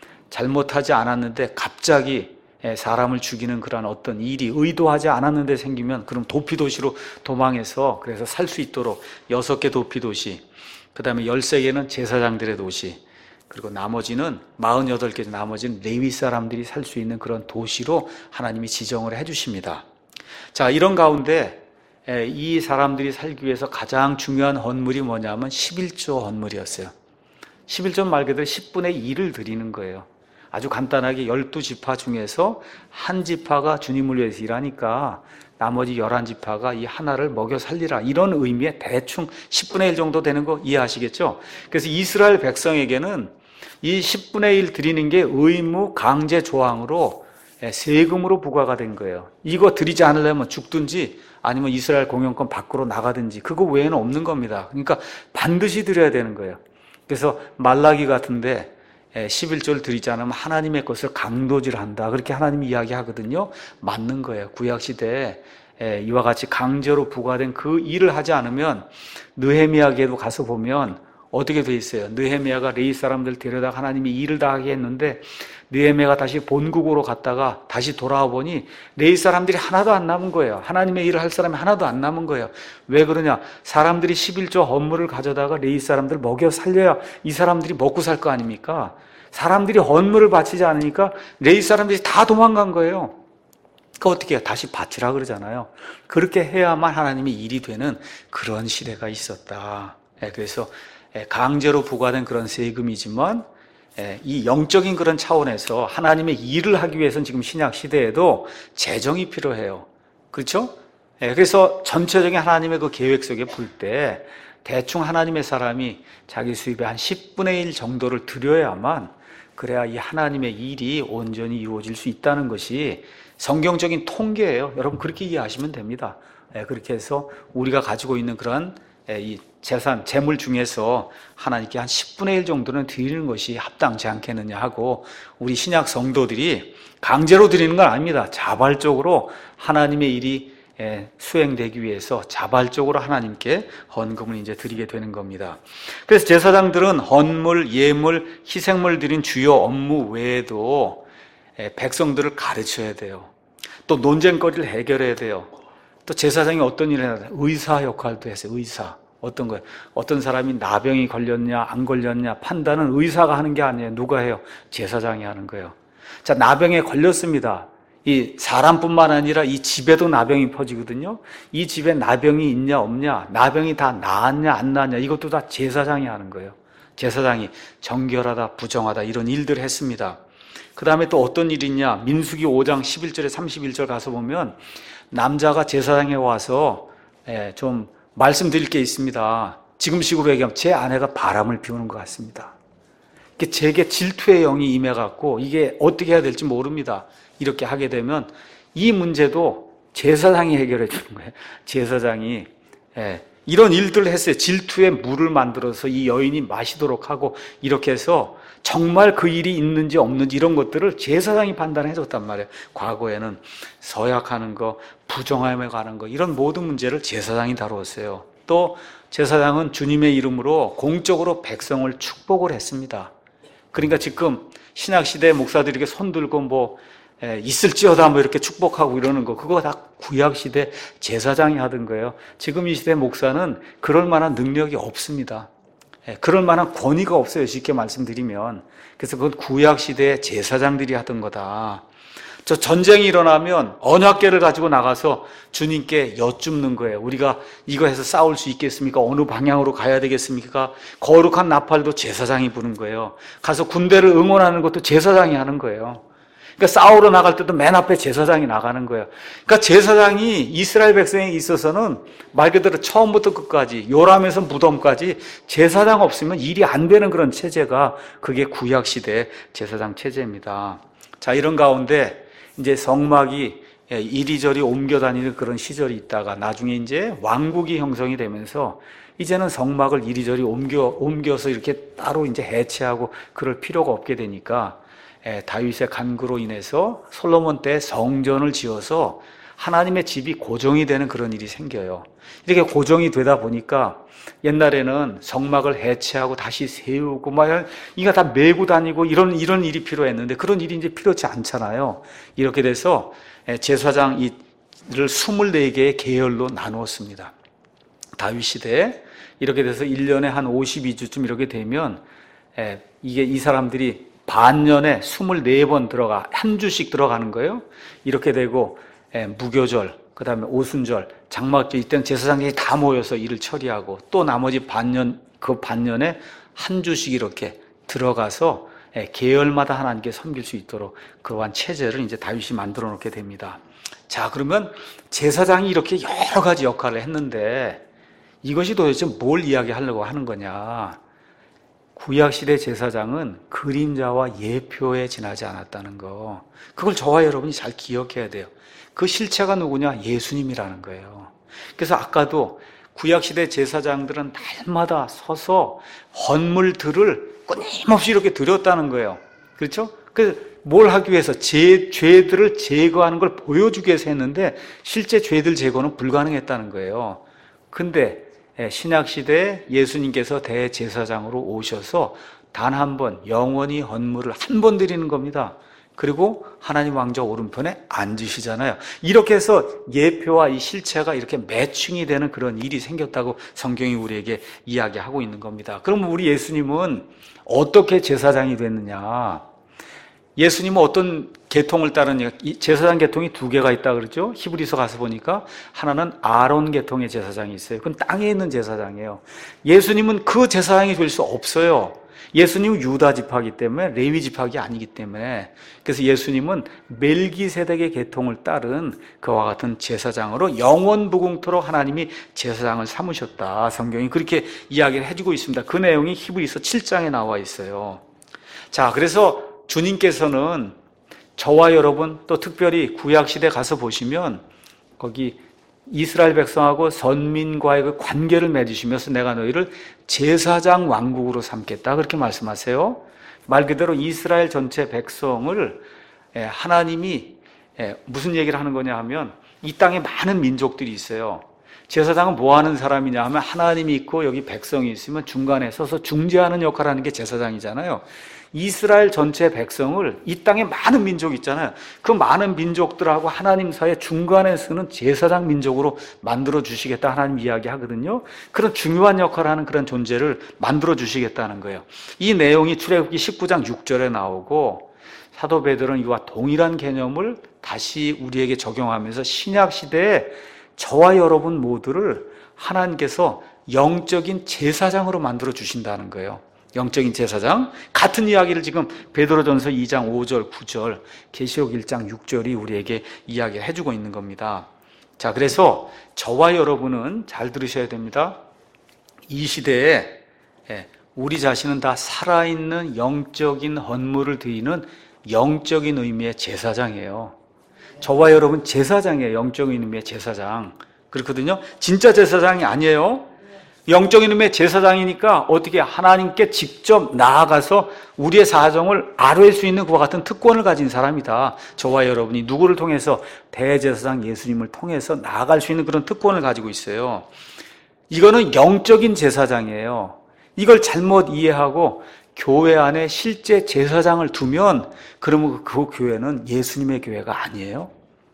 잘못하지 않았는데 갑자기 사람을 죽이는 그런 어떤 일이 의도하지 않았는데 생기면 그럼 도피도시로 도망해서 그래서 살 수 있도록 6개 도피도시. 그 다음에 13개는 제사장들의 도시. 그리고 나머지는 48개 나머지는 레위 사람들이 살 수 있는 그런 도시로 하나님이 지정을 해 주십니다. 자, 이런 가운데 이 사람들이 살기 위해서 가장 중요한 헌물이 뭐냐면 11조 헌물이었어요. 11조는 말 그대로 10분의 1을 드리는 거예요. 아주 간단하게 12지파 중에서 한 지파가 주님을 위해서 일하니까 나머지 11지파가 이 하나를 먹여 살리라, 이런 의미의 대충 10분의 1 정도 되는 거 이해하시겠죠? 그래서 이스라엘 백성에게는 이 10분의 1 드리는 게 의무 강제 조항으로 세금으로 부과가 된 거예요. 이거 드리지 않으려면 죽든지 아니면 이스라엘 공영권 밖으로 나가든지 그거 외에는 없는 겁니다. 그러니까 반드시 드려야 되는 거예요. 그래서 말라기 같은데 11조를 드리지 않으면 하나님의 것을 강도질한다, 그렇게 하나님이 이야기하거든요. 맞는 거예요. 구약시대에 이와 같이 강제로 부과된 그 일을 하지 않으면 느헤미야에도 가서 보면 어떻게 돼 있어요? 느헤미야가 레위 사람들 데려다가 하나님이 일을 다 하게 했는데 느헤미야가 다시 본국으로 갔다가 다시 돌아와 보니 레위 사람들이 하나도 안 남은 거예요. 하나님의 일을 할 사람이 하나도 안 남은 거예요. 왜 그러냐? 사람들이 11조 헌물을 가져다가 레위 사람들 먹여 살려야 이 사람들이 먹고 살 거 아닙니까? 사람들이 헌물을 바치지 않으니까 레위 사람들이 다 도망간 거예요. 그 어떻게 해요? 다시 바치라 그러잖아요. 그렇게 해야만 하나님의 일이 되는 그런 시대가 있었다. 그래서 강제로 부과된 그런 세금이지만 이 영적인 그런 차원에서 하나님의 일을 하기 위해서는 지금 신약 시대에도 재정이 필요해요. 그렇죠? 그래서 전체적인 하나님의 그 계획 속에 볼 때 대충 하나님의 사람이 자기 수입의 한 10분의 1 정도를 드려야만, 그래야 이 하나님의 일이 온전히 이루어질 수 있다는 것이 성경적인 통계예요. 여러분 그렇게 이해하시면 됩니다. 그렇게 해서 우리가 가지고 있는 그런 이 재산, 재물 중에서 하나님께 한 10분의 1 정도는 드리는 것이 합당치 않겠느냐 하고, 우리 신약 성도들이 강제로 드리는 건 아닙니다. 자발적으로 하나님의 일이 수행되기 위해서 자발적으로 하나님께 헌금을 이제 드리게 되는 겁니다. 그래서 제사장들은 헌물, 예물, 희생물 드린 주요 업무 외에도 백성들을 가르쳐야 돼요. 또 논쟁거리를 해결해야 돼요. 또 제사장이 어떤 일을 해야 돼요? 의사 역할도 했어요. 의사. 어떤 거예요? 어떤 사람이 나병이 걸렸냐 안 걸렸냐 판단은 의사가 하는 게 아니에요. 누가 해요? 제사장이 하는 거예요. 자, 나병에 걸렸습니다. 이 사람뿐만 아니라 이 집에도 나병이 퍼지거든요. 이 집에 나병이 있냐 없냐, 나병이 다 나았냐 안 나았냐, 이것도 다 제사장이 하는 거예요. 제사장이 정결하다 부정하다 이런 일들을 했습니다. 그 다음에 또 어떤 일이 있냐, 민수기 5장 11절에 31절 가서 보면 남자가 제사장에 와서 좀 말씀드릴 게 있습니다. 지금 식으로 얘기하면 제 아내가 바람을 피우는 것 같습니다. 제게 질투의 영이 임해갖고 이게 어떻게 해야 될지 모릅니다. 이렇게 하게 되면 이 문제도 제사장이 해결해 주는 거예요. 제사장이 이런 일들을 했어요. 질투의 물을 만들어서 이 여인이 마시도록 하고, 이렇게 해서 정말 그 일이 있는지 없는지 이런 것들을 제사장이 판단해 줬단 말이에요. 과거에는 서약하는 거, 부정함에 관한 거, 이런 모든 문제를 제사장이 다루었어요. 또 제사장은 주님의 이름으로 공적으로 백성을 축복을 했습니다. 그러니까 지금 신약시대 목사들에게 손들고 있을지어다 이렇게 축복하고 이러는 거, 그거 다 구약시대 제사장이 하던 거예요. 지금 이 시대 목사는 그럴 만한 능력이 없습니다. 그럴 만한 권위가 없어요. 쉽게 말씀드리면. 그래서 그건 구약시대의 제사장들이 하던 거다. 저 전쟁이 일어나면 언약궤를 가지고 나가서 주님께 여쭙는 거예요. 우리가 이거 해서 싸울 수 있겠습니까? 어느 방향으로 가야 되겠습니까? 거룩한 나팔도 제사장이 부는 거예요. 가서 군대를 응원하는 것도 제사장이 하는 거예요. 그러니까 싸우러 나갈 때도 맨 앞에 제사장이 나가는 거예요. 그러니까 제사장이 이스라엘 백성에 있어서는 말 그대로 처음부터 끝까지, 요람에서 무덤까지 제사장 없으면 일이 안 되는 그런 체제가, 그게 구약시대 제사장 체제입니다. 자, 이런 가운데 이제 성막이 이리저리 옮겨 다니는 그런 시절이 있다가 나중에 이제 왕국이 형성이 되면서 이제는 성막을 이리저리 옮겨서 이렇게 따로 이제 해체하고 그럴 필요가 없게 되니까 다윗의 간구로 인해서 솔로몬 때 성전을 지어서 하나님의 집이 고정이 되는 그런 일이 생겨요. 이렇게 고정이 되다 보니까 옛날에는 성막을 해체하고 다시 세우고 막 이거 다 메고 다니고 이런 일이 필요했는데 그런 일이 이제 필요치 않잖아요. 이렇게 돼서 제사장 일을 24개의 계열로 나누었습니다. 다윗 시대에 이렇게 돼서 1년에 한 52주쯤 이렇게 되면 이 사람들이 반년에 24번 한 주씩 들어가는 거예요. 이렇게 되고 무교절, 그 다음에 오순절, 장막절, 이때는 제사장들이 다 모여서 일을 처리하고 또 나머지 그 반년에 한 주씩 이렇게 들어가서 계열마다 하나님께 섬길 수 있도록 그러한 체제를 이제 다윗이 만들어 놓게 됩니다. 자, 그러면 제사장이 이렇게 여러 가지 역할을 했는데 이것이 도대체 뭘 이야기하려고 하는 거냐? 구약시대 제사장은 그림자와 예표에 지나지 않았다는 거, 그걸 저와 여러분이 잘 기억해야 돼요. 그 실체가 누구냐? 예수님이라는 거예요. 그래서 아까도 구약시대 제사장들은 날마다 서서 헌물들을 끊임없이 이렇게 드렸다는 거예요. 그렇죠? 그래서 뭘 하기 위해서? 죄들을 제거하는 걸 보여주기 위해서 했는데 실제 죄들 제거는 불가능했다는 거예요. 근데 신약시대에 예수님께서 대제사장으로 오셔서 단 한 번 영원히 헌물을 한 번 드리는 겁니다. 그리고 하나님 왕좌 오른편에 앉으시잖아요. 이렇게 해서 예표와 이 실체가 이렇게 매칭이 되는 그런 일이 생겼다고 성경이 우리에게 이야기하고 있는 겁니다. 그럼 우리 예수님은 어떻게 제사장이 됐느냐? 예수님은 어떤 계통을 따르느냐? 제사장 계통이 2개가 있다 그러죠? 히브리서 가서 보니까 하나는 아론 계통의 제사장이 있어요. 그건 땅에 있는 제사장이에요. 예수님은 그 제사장이 될 수 없어요. 예수님은 유다 지파이기 때문에, 레위 지파가 아니기 때문에. 그래서 예수님은 멜기세덱의 계통을 따른 그와 같은 제사장으로 영원무궁토록 하나님이 제사장을 삼으셨다. 성경이 그렇게 이야기를 해주고 있습니다. 그 내용이 히브리서 7장에 나와 있어요. 자, 그래서 주님께서는 저와 여러분, 또 특별히 구약시대 가서 보시면 거기 이스라엘 백성하고 선민과의 그 관계를 맺으시면서 내가 너희를 제사장 왕국으로 삼겠다, 그렇게 말씀하세요. 말 그대로 이스라엘 전체 백성을 하나님이 무슨 얘기를 하는 거냐 하면, 이 땅에 많은 민족들이 있어요. 제사장은 뭐 하는 사람이냐 하면 하나님이 있고 여기 백성이 있으면 중간에 서서 중재하는 역할을 하는 게 제사장이잖아요. 이스라엘 전체 백성을, 이 땅에 많은 민족이 있잖아요. 그 많은 민족들하고 하나님 사이에 중간에 서는 제사장 민족으로 만들어 주시겠다 하나님 이야기하거든요. 그런 중요한 역할을 하는 그런 존재를 만들어 주시겠다는 거예요. 이 내용이 출애굽기 19장 6절에 나오고, 사도 베드로는 이와 동일한 개념을 다시 우리에게 적용하면서 신약 시대에 저와 여러분 모두를 하나님께서 영적인 제사장으로 만들어 주신다는 거예요. 영적인 제사장. 같은 이야기를 지금 베드로전서 2장 5절, 9절, 계시록 1장 6절이 우리에게 이야기를 해주고 있는 겁니다. 자, 그래서 저와 여러분은 잘 들으셔야 됩니다. 이 시대에 우리 자신은 다 살아있는 영적인 헌물을 드리는 영적인 의미의 제사장이에요. 저와 여러분 제사장이에요. 영적인 의미의 제사장. 그렇거든요. 진짜 제사장이 아니에요. 영적인 의미의 제사장이니까 어떻게 하나님께 직접 나아가서 우리의 사정을 아뢰 수 있는 그와 같은 특권을 가진 사람이다. 저와 여러분이 누구를 통해서? 대제사장 예수님을 통해서 나아갈 수 있는 그런 특권을 가지고 있어요. 이거는 영적인 제사장이에요. 이걸 잘못 이해하고 교회 안에 실제 제사장을 두면, 그러면 그 교회는 예수님의 교회가 아니에요.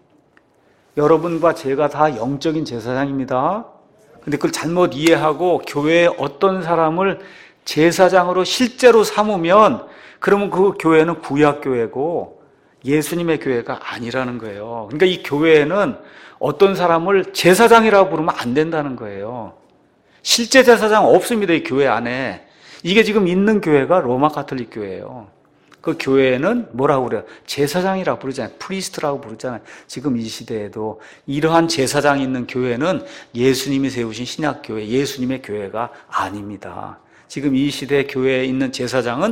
여러분과 제가 다 영적인 제사장입니다. 근데 그걸 잘못 이해하고 교회에 어떤 사람을 제사장으로 실제로 삼으면, 그러면 그 교회는 구약교회고 예수님의 교회가 아니라는 거예요. 그러니까 이 교회에는 어떤 사람을 제사장이라고 부르면 안 된다는 거예요. 실제 제사장 없습니다, 이 교회 안에. 이게 지금 있는 교회가 로마 가톨릭 교회예요. 그 교회는 뭐라고 그래요? 제사장이라고 부르잖아요. 프리스트라고 부르잖아요. 지금 이 시대에도 이러한 제사장이 있는 교회는 예수님이 세우신 신약교회, 예수님의 교회가 아닙니다. 지금 이 시대 교회에 있는 제사장은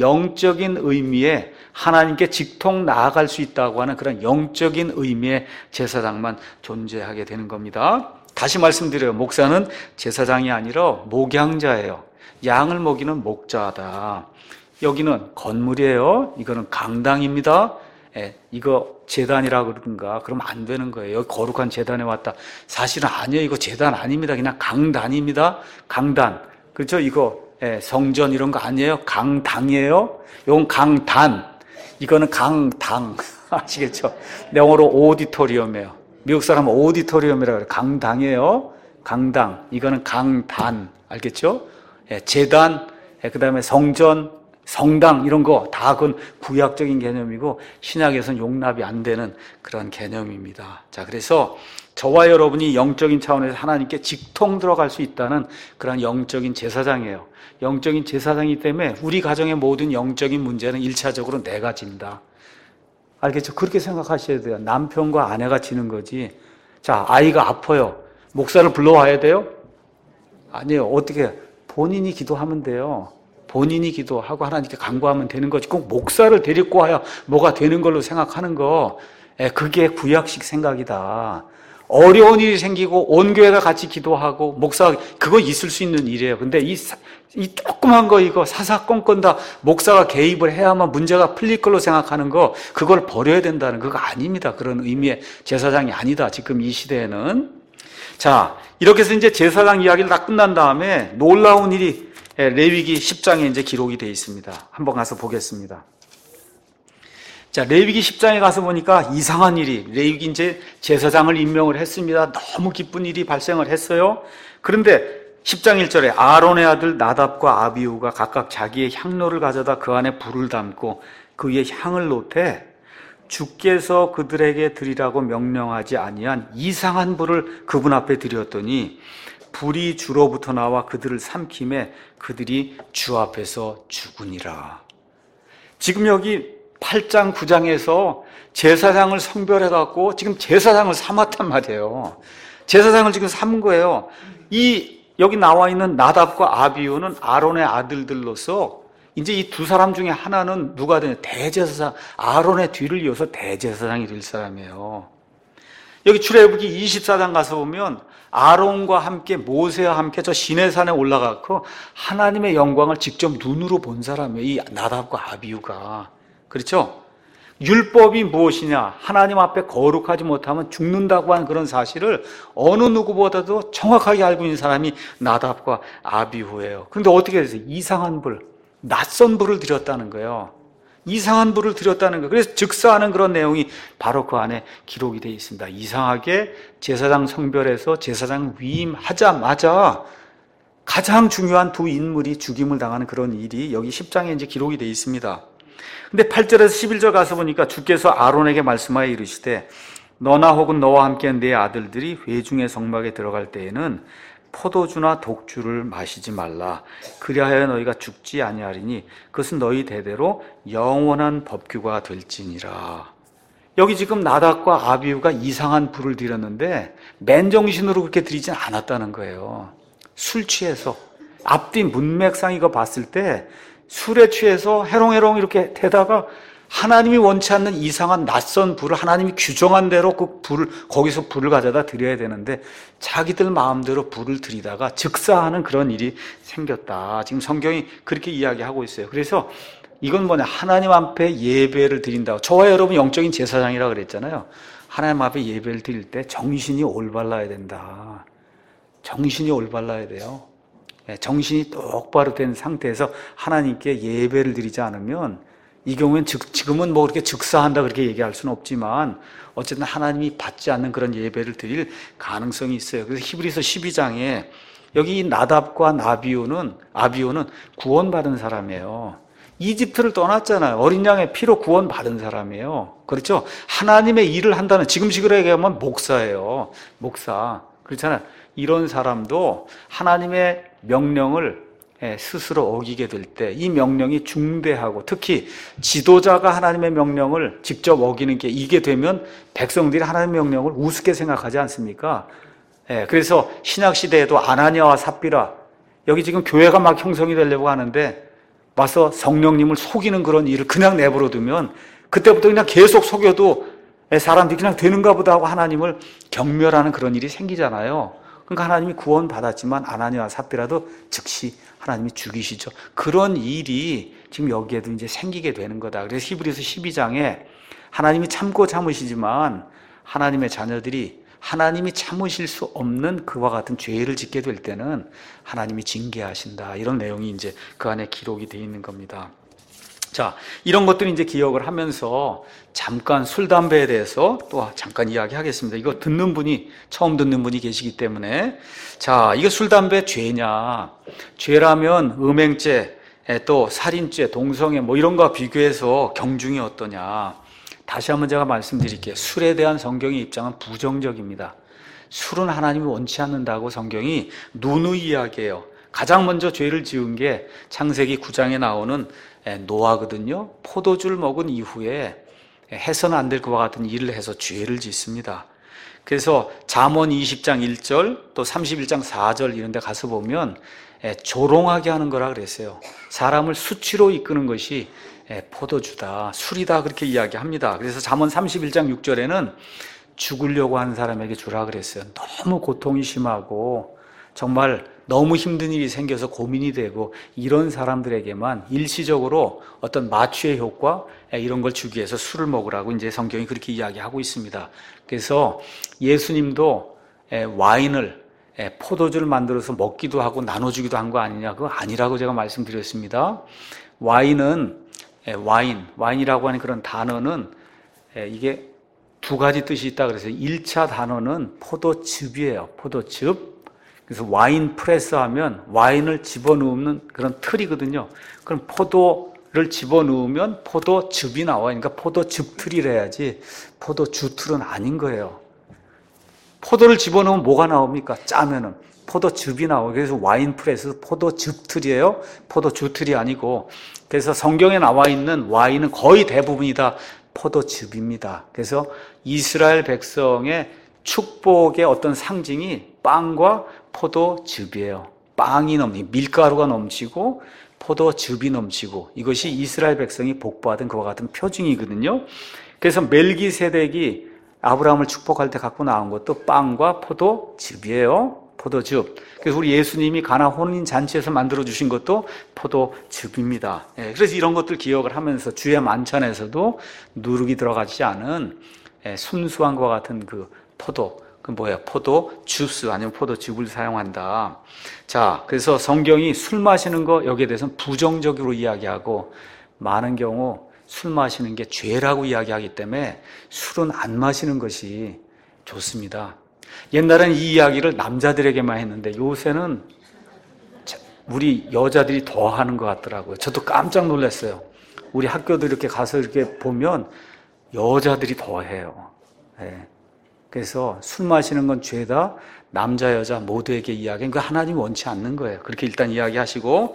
영적인 의미의 하나님께 직통 나아갈 수 있다고 하는 그런 영적인 의미의 제사장만 존재하게 되는 겁니다. 다시 말씀드려요. 목사는 제사장이 아니라 목양자예요. 양을 먹이는 목자다. 여기는 건물이에요. 이거는 강당입니다. 이거 재단이라고 그러든가 그러면 안 되는 거예요. 여기 거룩한 재단에 왔다. 사실은 아니에요. 이거 재단 아닙니다. 그냥 강단입니다. 강단. 그렇죠? 이거 성전 이런 거 아니에요. 강당이에요. 이건 강단. 이거는 강당. 아시겠죠? 영어로 오디토리엄이에요. 미국 사람은 오디토리엄이라고 해요. 강당이에요. 강당. 이거는 강단. 알겠죠? 재단, 그 다음에 성전, 성당 이런 거 다 그건 구약적인 개념이고 신약에서는 용납이 안 되는 그런 개념입니다. 자, 그래서 저와 여러분이 영적인 차원에서 하나님께 직통 들어갈 수 있다는 그런 영적인 제사장이에요. 영적인 제사장이기 때문에 우리 가정의 모든 영적인 문제는 1차적으로 내가 진다. 알겠죠? 그렇게 생각하셔야 돼요. 남편과 아내가 지는 거지. 자, 아이가 아파요. 목사를 불러와야 돼요? 아니에요. 어떻게 본인이 기도하면 돼요. 본인이 기도하고 하나님께 간구하면 되는 거지. 꼭 목사를 데리고 와야 뭐가 되는 걸로 생각하는 거, 그게 구약식 생각이다. 어려운 일이 생기고 온 교회가 같이 기도하고 목사, 그거 있을 수 있는 일이에요. 근데 이 조그만 거 이거 사사건건 다 목사가 개입을 해야만 문제가 풀릴 걸로 생각하는 거, 그걸 버려야 된다는 그거 아닙니다. 그런 의미의 제사장이 아니다. 지금 이 시대에는. 자, 이렇게 해서 이제 제사장 이야기를 다 끝난 다음에 놀라운 일이 레위기 10장에 이제 기록이 되어 있습니다. 한번 가서 보겠습니다. 자, 레위기 10장에 가서 보니까 이상한 일이, 레위기 이제 제사장을 임명을 했습니다. 너무 기쁜 일이 발생을 했어요. 그런데 10장 1절에 아론의 아들 나답과 아비후가 각각 자기의 향로를 가져다 그 안에 불을 담고 그 위에 향을 놓되 주께서 그들에게 드리라고 명령하지 아니한 이상한 불을 그분 앞에 드렸더니 불이 주로부터 나와 그들을 삼킴에 그들이 주 앞에서 죽으니라. 지금 여기 8장 9장에서 제사장을 성별해갖고 지금 제사장을 삼았단 말이에요. 제사장을 지금 삼은 거예요. 여기 나와 있는 나답과 아비후는 아론의 아들들로서 이제 이 두 사람 중에 하나는 누가 되냐? 대제사장. 아론의 뒤를 이어서 대제사장이 될 사람이에요. 여기 출애굽기 24장 가서 보면 아론과 함께 모세와 함께 저 시내산에 올라가고 하나님의 영광을 직접 눈으로 본 사람이에요. 이 나답과 아비후가. 그렇죠? 율법이 무엇이냐? 하나님 앞에 거룩하지 못하면 죽는다고 하는 그런 사실을 어느 누구보다도 정확하게 알고 있는 사람이 나답과 아비후예요. 그런데 어떻게 됐어요? 이상한 불, 낯선 불을 드렸다는 거예요. 이상한 불을 드렸다는 거예요. 그래서 즉사하는 그런 내용이 바로 그 안에 기록이 되어 있습니다. 이상하게 제사장 성별에서 제사장 위임하자마자 가장 중요한 두 인물이 죽임을 당하는 그런 일이 여기 10장에 이제 기록이 되어 있습니다. 근데 8절에서 11절 가서 보니까 주께서 아론에게 말씀하여 이르시되 너나 혹은 너와 함께한 네 아들들이 회중의 성막에 들어갈 때에는 포도주나 독주를 마시지 말라. 그리하여 너희가 죽지 아니하리니 그것은 너희 대대로 영원한 법규가 될지니라. 여기 지금 나답과 아비후가 이상한 불을 드렸는데 맨정신으로 그렇게 드리진 않았다는 거예요. 술 취해서 앞뒤 문맥상 이거 봤을 때 술에 취해서 해롱해롱 이렇게 대다가 하나님이 원치 않는 이상한 낯선 불을 하나님이 규정한 대로 그 불을 거기서 불을 가져다 드려야 되는데 자기들 마음대로 불을 들이다가 즉사하는 그런 일이 생겼다. 지금 성경이 그렇게 이야기하고 있어요. 그래서 이건 뭐냐? 하나님 앞에 예배를 드린다고. 저와 여러분 영적인 제사장이라고 그랬잖아요. 하나님 앞에 예배를 드릴 때 정신이 올바라야 된다. 정신이 올바라야 돼요. 정신이 똑바로 된 상태에서 하나님께 예배를 드리지 않으면 이 경우엔 지금은 뭐 그렇게 즉사한다 그렇게 얘기할 수는 없지만 어쨌든 하나님이 받지 않는 그런 예배를 드릴 가능성이 있어요. 그래서 히브리서 12장에 여기 나답과 아비후는 구원받은 사람이에요. 이집트를 떠났잖아요. 어린 양의 피로 구원받은 사람이에요. 그렇죠? 하나님의 일을 한다는, 지금식으로 얘기하면 목사예요. 목사. 그렇잖아요. 이런 사람도 하나님의 명령을 스스로 어기게 될 때 이 명령이 중대하고, 특히 지도자가 하나님의 명령을 직접 어기는 게, 이게 되면 백성들이 하나님의 명령을 우습게 생각하지 않습니까? 그래서 신약시대에도 아나니아와 삽비라, 여기 지금 교회가 막 형성이 되려고 하는데 와서 성령님을 속이는 그런 일을 그냥 내버려 두면 그때부터 그냥 계속 속여도 사람들이 그냥 되는가 보다 하고 하나님을 경멸하는 그런 일이 생기잖아요. 그러니까 하나님이 구원받았지만 아나니아와 삽비라도 즉시 하나님이 죽이시죠. 그런 일이 지금 여기에도 이제 생기게 되는 거다. 그래서 히브리서 12장에 하나님이 참고 참으시지만 하나님의 자녀들이 하나님이 참으실 수 없는 그와 같은 죄를 짓게 될 때는 하나님이 징계하신다. 이런 내용이 이제 그 안에 기록이 되어 있는 겁니다. 자, 이런 것들을 이제 기억을 하면서 잠깐 술, 담배에 대해서 또 잠깐 이야기하겠습니다. 이거 듣는 분이, 처음 듣는 분이 계시기 때문에. 자, 이거 술, 담배 죄냐? 죄라면 음행죄, 또 살인죄, 동성애 뭐 이런 거와 비교해서 경중이 어떠냐? 다시 한번 제가 말씀드릴게요. 술에 대한 성경의 입장은 부정적입니다. 술은 하나님이 원치 않는다고 성경이 누누이 이야기해요. 가장 먼저 죄를 지은 게 창세기 9장에 나오는 노아거든요. 포도주를 먹은 이후에 해서는 안 될 것과 같은 일을 해서 죄를 짓습니다. 그래서 잠언 20장 1절 또 31장 4절 이런 데 가서 보면 조롱하게 하는 거라 그랬어요. 사람을 수치로 이끄는 것이 포도주다, 술이다, 그렇게 이야기합니다. 그래서 잠언 31장 6절에는 죽으려고 하는 사람에게 주라 그랬어요. 너무 고통이 심하고 정말 너무 힘든 일이 생겨서 고민이 되고 이런 사람들에게만 일시적으로 어떤 마취의 효과 이런 걸 주기 위해서 술을 먹으라고 이제 성경이 그렇게 이야기하고 있습니다. 그래서 예수님도 와인을, 포도주를 만들어서 먹기도 하고 나눠주기도 한 거 아니냐? 그거 아니라고 제가 말씀드렸습니다. 와인이라고 하는 그런 단어는 이게 두 가지 뜻이 있다 그래서 1차 단어는 포도즙이에요. 포도즙. 그래서 와인 프레스 하면 와인을 집어넣는 그런 틀이거든요. 그럼 포도를 집어넣으면 포도즙이 나와요. 그러니까 포도즙 틀이라 해야지 포도주 틀은 아닌 거예요. 포도를 집어넣으면 뭐가 나옵니까? 짜면은 포도즙이 나와요. 그래서 와인 프레스 포도즙 틀이에요. 포도주 틀이 아니고. 그래서 성경에 나와 있는 와인은 거의 대부분이 다 포도즙입니다. 그래서 이스라엘 백성의 축복의 어떤 상징이 빵과 포도즙이에요. 빵이 넘치고 밀가루가 넘치고 포도즙이 넘치고 이것이 이스라엘 백성이 복받은 그와 같은 표징이거든요. 그래서 멜기세덱이 아브라함을 축복할 때 갖고 나온 것도 빵과 포도즙이에요. 포도즙. 그래서 우리 예수님이 가나 혼인 잔치에서 만들어 주신 것도 포도즙입니다. 그래서 이런 것들 기억을 하면서 주의 만찬에서도 누룩이 들어가지 않은 순수한 것과 같은 그 포도, 그 뭐야, 포도 주스 아니면 포도즙을 사용한다. 자, 그래서 성경이 술 마시는 거 여기에 대해서는 부정적으로 이야기하고 많은 경우 술 마시는 게 죄라고 이야기하기 때문에 술은 안 마시는 것이 좋습니다. 옛날에는 이 이야기를 남자들에게만 했는데 요새는 우리 여자들이 더 하는 것 같더라고요. 저도 깜짝 놀랐어요. 우리 학교도 이렇게 가서 이렇게 보면 여자들이 더 해요. 그래서 술 마시는 건 죄다. 남자 여자 모두에게 이야기하는 거 하나님이 원치 않는 거예요. 그렇게 일단 이야기하시고,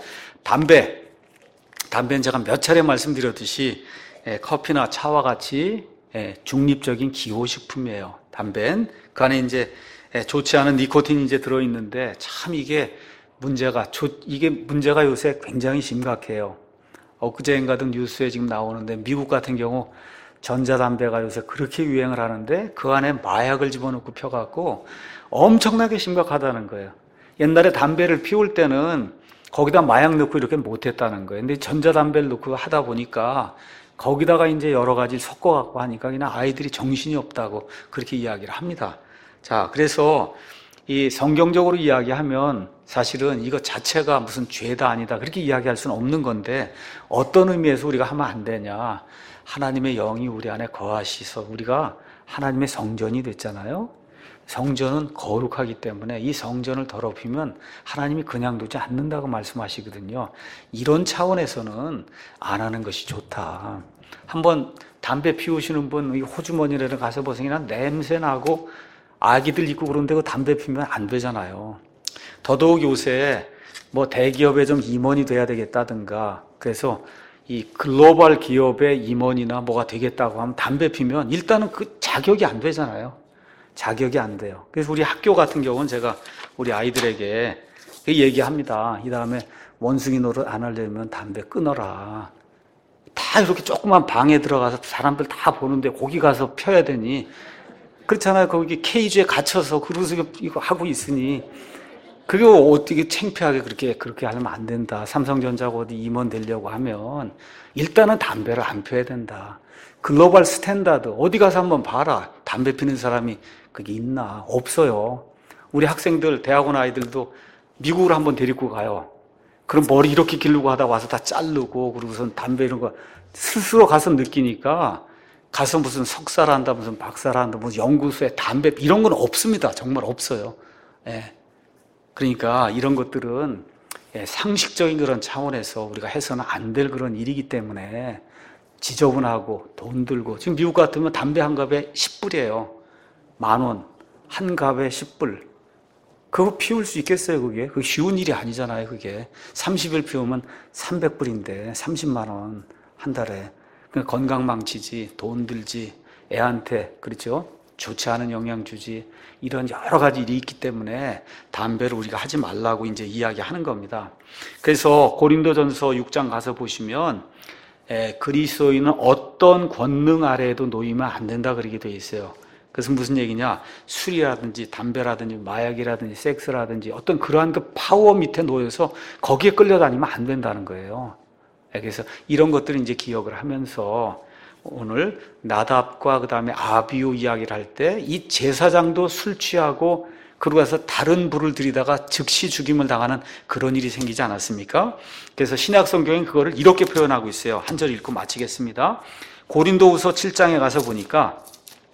담배는 제가 몇 차례 말씀드렸듯이 커피나 차와 같이 중립적인 기호식품이에요. 담배는 그 안에 이제 좋지 않은 니코틴이 이제 들어있는데 참 이게 문제가 요새 굉장히 심각해요. 엊그제인가 등 뉴스에 지금 나오는데 미국 같은 경우 전자담배가 요새 그렇게 유행을 하는데 그 안에 마약을 집어넣고 펴갖고 엄청나게 심각하다는 거예요. 옛날에 담배를 피울 때는 거기다 마약 넣고 이렇게 못했다는 거예요. 근데 전자담배를 넣고 하다 보니까 거기다가 이제 여러 가지 섞어갖고 하니까 그냥 아이들이 정신이 없다고 그렇게 이야기를 합니다. 자, 그래서 이 성경적으로 이야기하면 사실은 이거 자체가 무슨 죄다 아니다 그렇게 이야기할 수는 없는 건데 어떤 의미에서 우리가 하면 안 되냐. 하나님의 영이 우리 안에 거하시서 우리가 하나님의 성전이 됐잖아요. 성전은 거룩하기 때문에 이 성전을 더럽히면 하나님이 그냥 두지 않는다고 말씀하시거든요. 이런 차원에서는 안 하는 것이 좋다. 한번 담배 피우시는 분, 호주머니라는 가서 보세요. 냄새 나고 아기들 있고 그런데 그 담배 피우면 안 되잖아요. 더더욱 요새 뭐 대기업에 좀 임원이 돼야 되겠다든가, 그래서 이 글로벌 기업의 임원이나 뭐가 되겠다고 하면 담배 피면 일단은 그 자격이 안 되잖아요. 자격이 안 돼요. 그래서 우리 학교 같은 경우는 제가 우리 아이들에게 얘기합니다. 이 다음에 원숭이 노릇 안 하려면 담배 끊어라. 다 이렇게 조그만 방에 들어가서 사람들 다 보는데 거기 가서 펴야 되니, 그렇잖아요. 거기 케이지에 갇혀서 그러서 이거 하고 있으니 그게 어떻게 창피하게 그렇게 하면 안 된다. 삼성전자고 어디 임원 되려고 하면 일단은 담배를 안 펴야 된다. 글로벌 스탠다드 어디 가서 한번 봐라. 담배 피는 사람이 그게 있나? 없어요. 우리 학생들, 대학원 아이들도 미국으로 한번 데리고 가요. 그럼 머리 이렇게 기르고 하다 와서 다 자르고, 그러고선 담배 이런 거 스스로 가서 느끼니까, 가서 무슨 석사를 한다, 무슨 박사를 한다, 무슨 연구소에 담배 이런 건 없습니다. 정말 없어요. 예. 그러니까 이런 것들은 상식적인 그런 차원에서 우리가 해서는 안 될 그런 일이기 때문에 지저분하고 돈 들고, 지금 미국 같으면 담배 한 갑에 10불이에요. 10,000원. 한 갑에 10불. 그거 피울 수 있겠어요, 그게? 그게 쉬운 일이 아니잖아요, 그게. 30일 피우면 300불인데, 30만 원 한 달에. 그러니까 건강 망치지, 돈 들지, 애한테, 그렇죠? 좋지 않은 영향 주지. 이런 여러 가지 일이 있기 때문에 담배를 우리가 하지 말라고 이제 이야기하는 겁니다. 그래서 고린도전서 6장 가서 보시면, 그리스도인은 어떤 권능 아래에도 놓이면 안 된다 그렇게 되어 있어요. 그래서 무슨 얘기냐? 술이라든지 담배라든지 마약이라든지 섹스라든지 어떤 그러한 그 파워 밑에 놓여서 거기에 끌려다니면 안 된다는 거예요. 그래서 이런 것들을 이제 기억을 하면서 오늘 나답과 그 다음에 아비후 이야기를 할 때 이 제사장도 술 취하고 그러고 나서 다른 불을 들이다가 즉시 죽임을 당하는 그런 일이 생기지 않았습니까? 그래서 신약 성경은 그거를 이렇게 표현하고 있어요. 한 절 읽고 마치겠습니다. 고린도후서 7장에 가서 보니까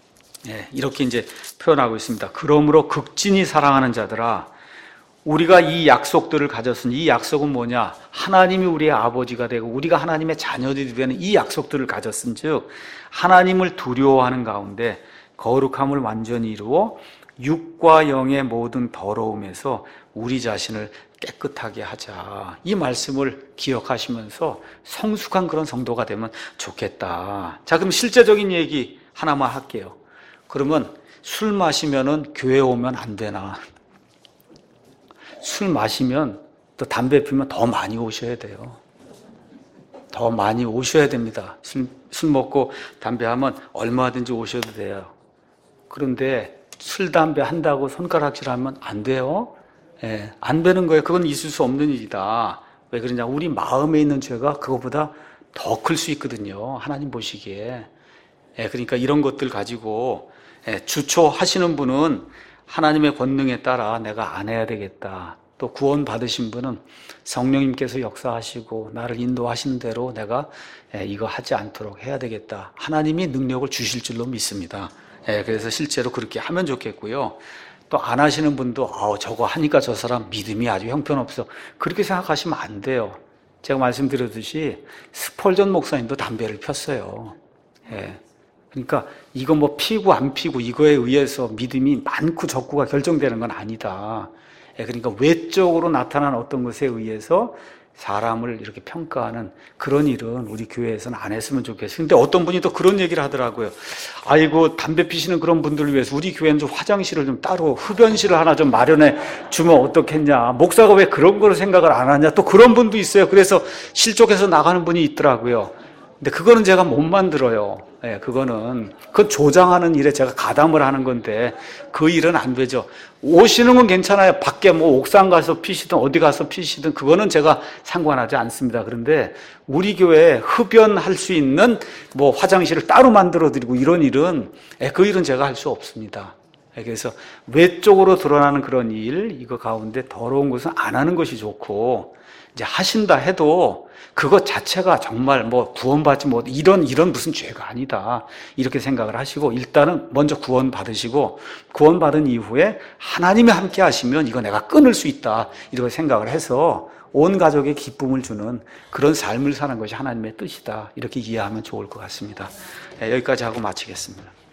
이렇게 이제 표현하고 있습니다. 그러므로 극진히 사랑하는 자들아, 우리가 이 약속들을 가졌으니, 이 약속은 뭐냐? 하나님이 우리의 아버지가 되고 우리가 하나님의 자녀들이 되는 이 약속들을 가졌은즉 하나님을 두려워하는 가운데 거룩함을 완전히 이루어 육과 영의 모든 더러움에서 우리 자신을 깨끗하게 하자. 이 말씀을 기억하시면서 성숙한 그런 성도가 되면 좋겠다. 자, 그럼 실제적인 얘기 하나만 할게요. 그러면 술 마시면은 교회 오면 안 되나? 술 마시면 또 담배 피우면 더 많이 오셔야 돼요. 더 많이 오셔야 됩니다. 술 먹고 담배 하면 얼마든지 오셔도 돼요. 그런데 술, 담배 한다고 손가락질 하면 안 돼요. 안 되는 거예요. 그건 있을 수 없는 일이다. 왜 그러냐? 우리 마음에 있는 죄가 그것보다 더 클 수 있거든요. 하나님 보시기에. 그러니까 이런 것들 가지고 주초하시는 분은 하나님의 권능에 따라 내가 안 해야 되겠다. 또 구원 받으신 분은 성령님께서 역사하시고 나를 인도하신 대로 내가 이거 하지 않도록 해야 되겠다. 하나님이 능력을 주실 줄로 믿습니다. 그래서 실제로 그렇게 하면 좋겠고요. 또 안 하시는 분도 저거 하니까 저 사람 믿음이 아주 형편없어. 그렇게 생각하시면 안 돼요. 제가 말씀드렸듯이 스펄전 목사님도 담배를 폈어요. 그러니까 이거 뭐 피고 안 피고 이거에 의해서 믿음이 많고 적고가 결정되는 건 아니다. 그러니까 외적으로 나타난 어떤 것에 의해서 사람을 이렇게 평가하는 그런 일은 우리 교회에서는 안 했으면 좋겠어요. 근데 어떤 분이 또 그런 얘기를 하더라고요. 아이고, 담배 피시는 그런 분들을 위해서 우리 교회는 좀 화장실을 좀 따로 흡연실을 하나 좀 마련해 주면 어떻겠냐. 목사가 왜 그런 걸 생각을 안 하냐. 또 그런 분도 있어요. 그래서 실족해서 나가는 분이 있더라고요. 근데 그거는 제가 못 만들어요. 그건 조장하는 일에 제가 가담을 하는 건데 그 일은 안 되죠. 오시는 건 괜찮아요. 밖에 뭐 옥상 가서 피시든 어디 가서 피시든 그거는 제가 상관하지 않습니다. 그런데 우리 교회에 흡연할 수 있는 뭐 화장실을 따로 만들어 드리고 이런 일은 그 일은 제가 할 수 없습니다. 그래서 외적으로 드러나는 그런 일, 이거 가운데 더러운 것은 안 하는 것이 좋고, 이제 하신다 해도 그것 자체가 정말 뭐 구원받지 못 이런 무슨 죄가 아니다 이렇게 생각을 하시고 일단은 먼저 구원 받으시고 구원 받은 이후에 하나님이 함께 하시면 이거 내가 끊을 수 있다 이렇게 생각을 해서 온 가족에 기쁨을 주는 그런 삶을 사는 것이 하나님의 뜻이다 이렇게 이해하면 좋을 것 같습니다. 여기까지 하고 마치겠습니다.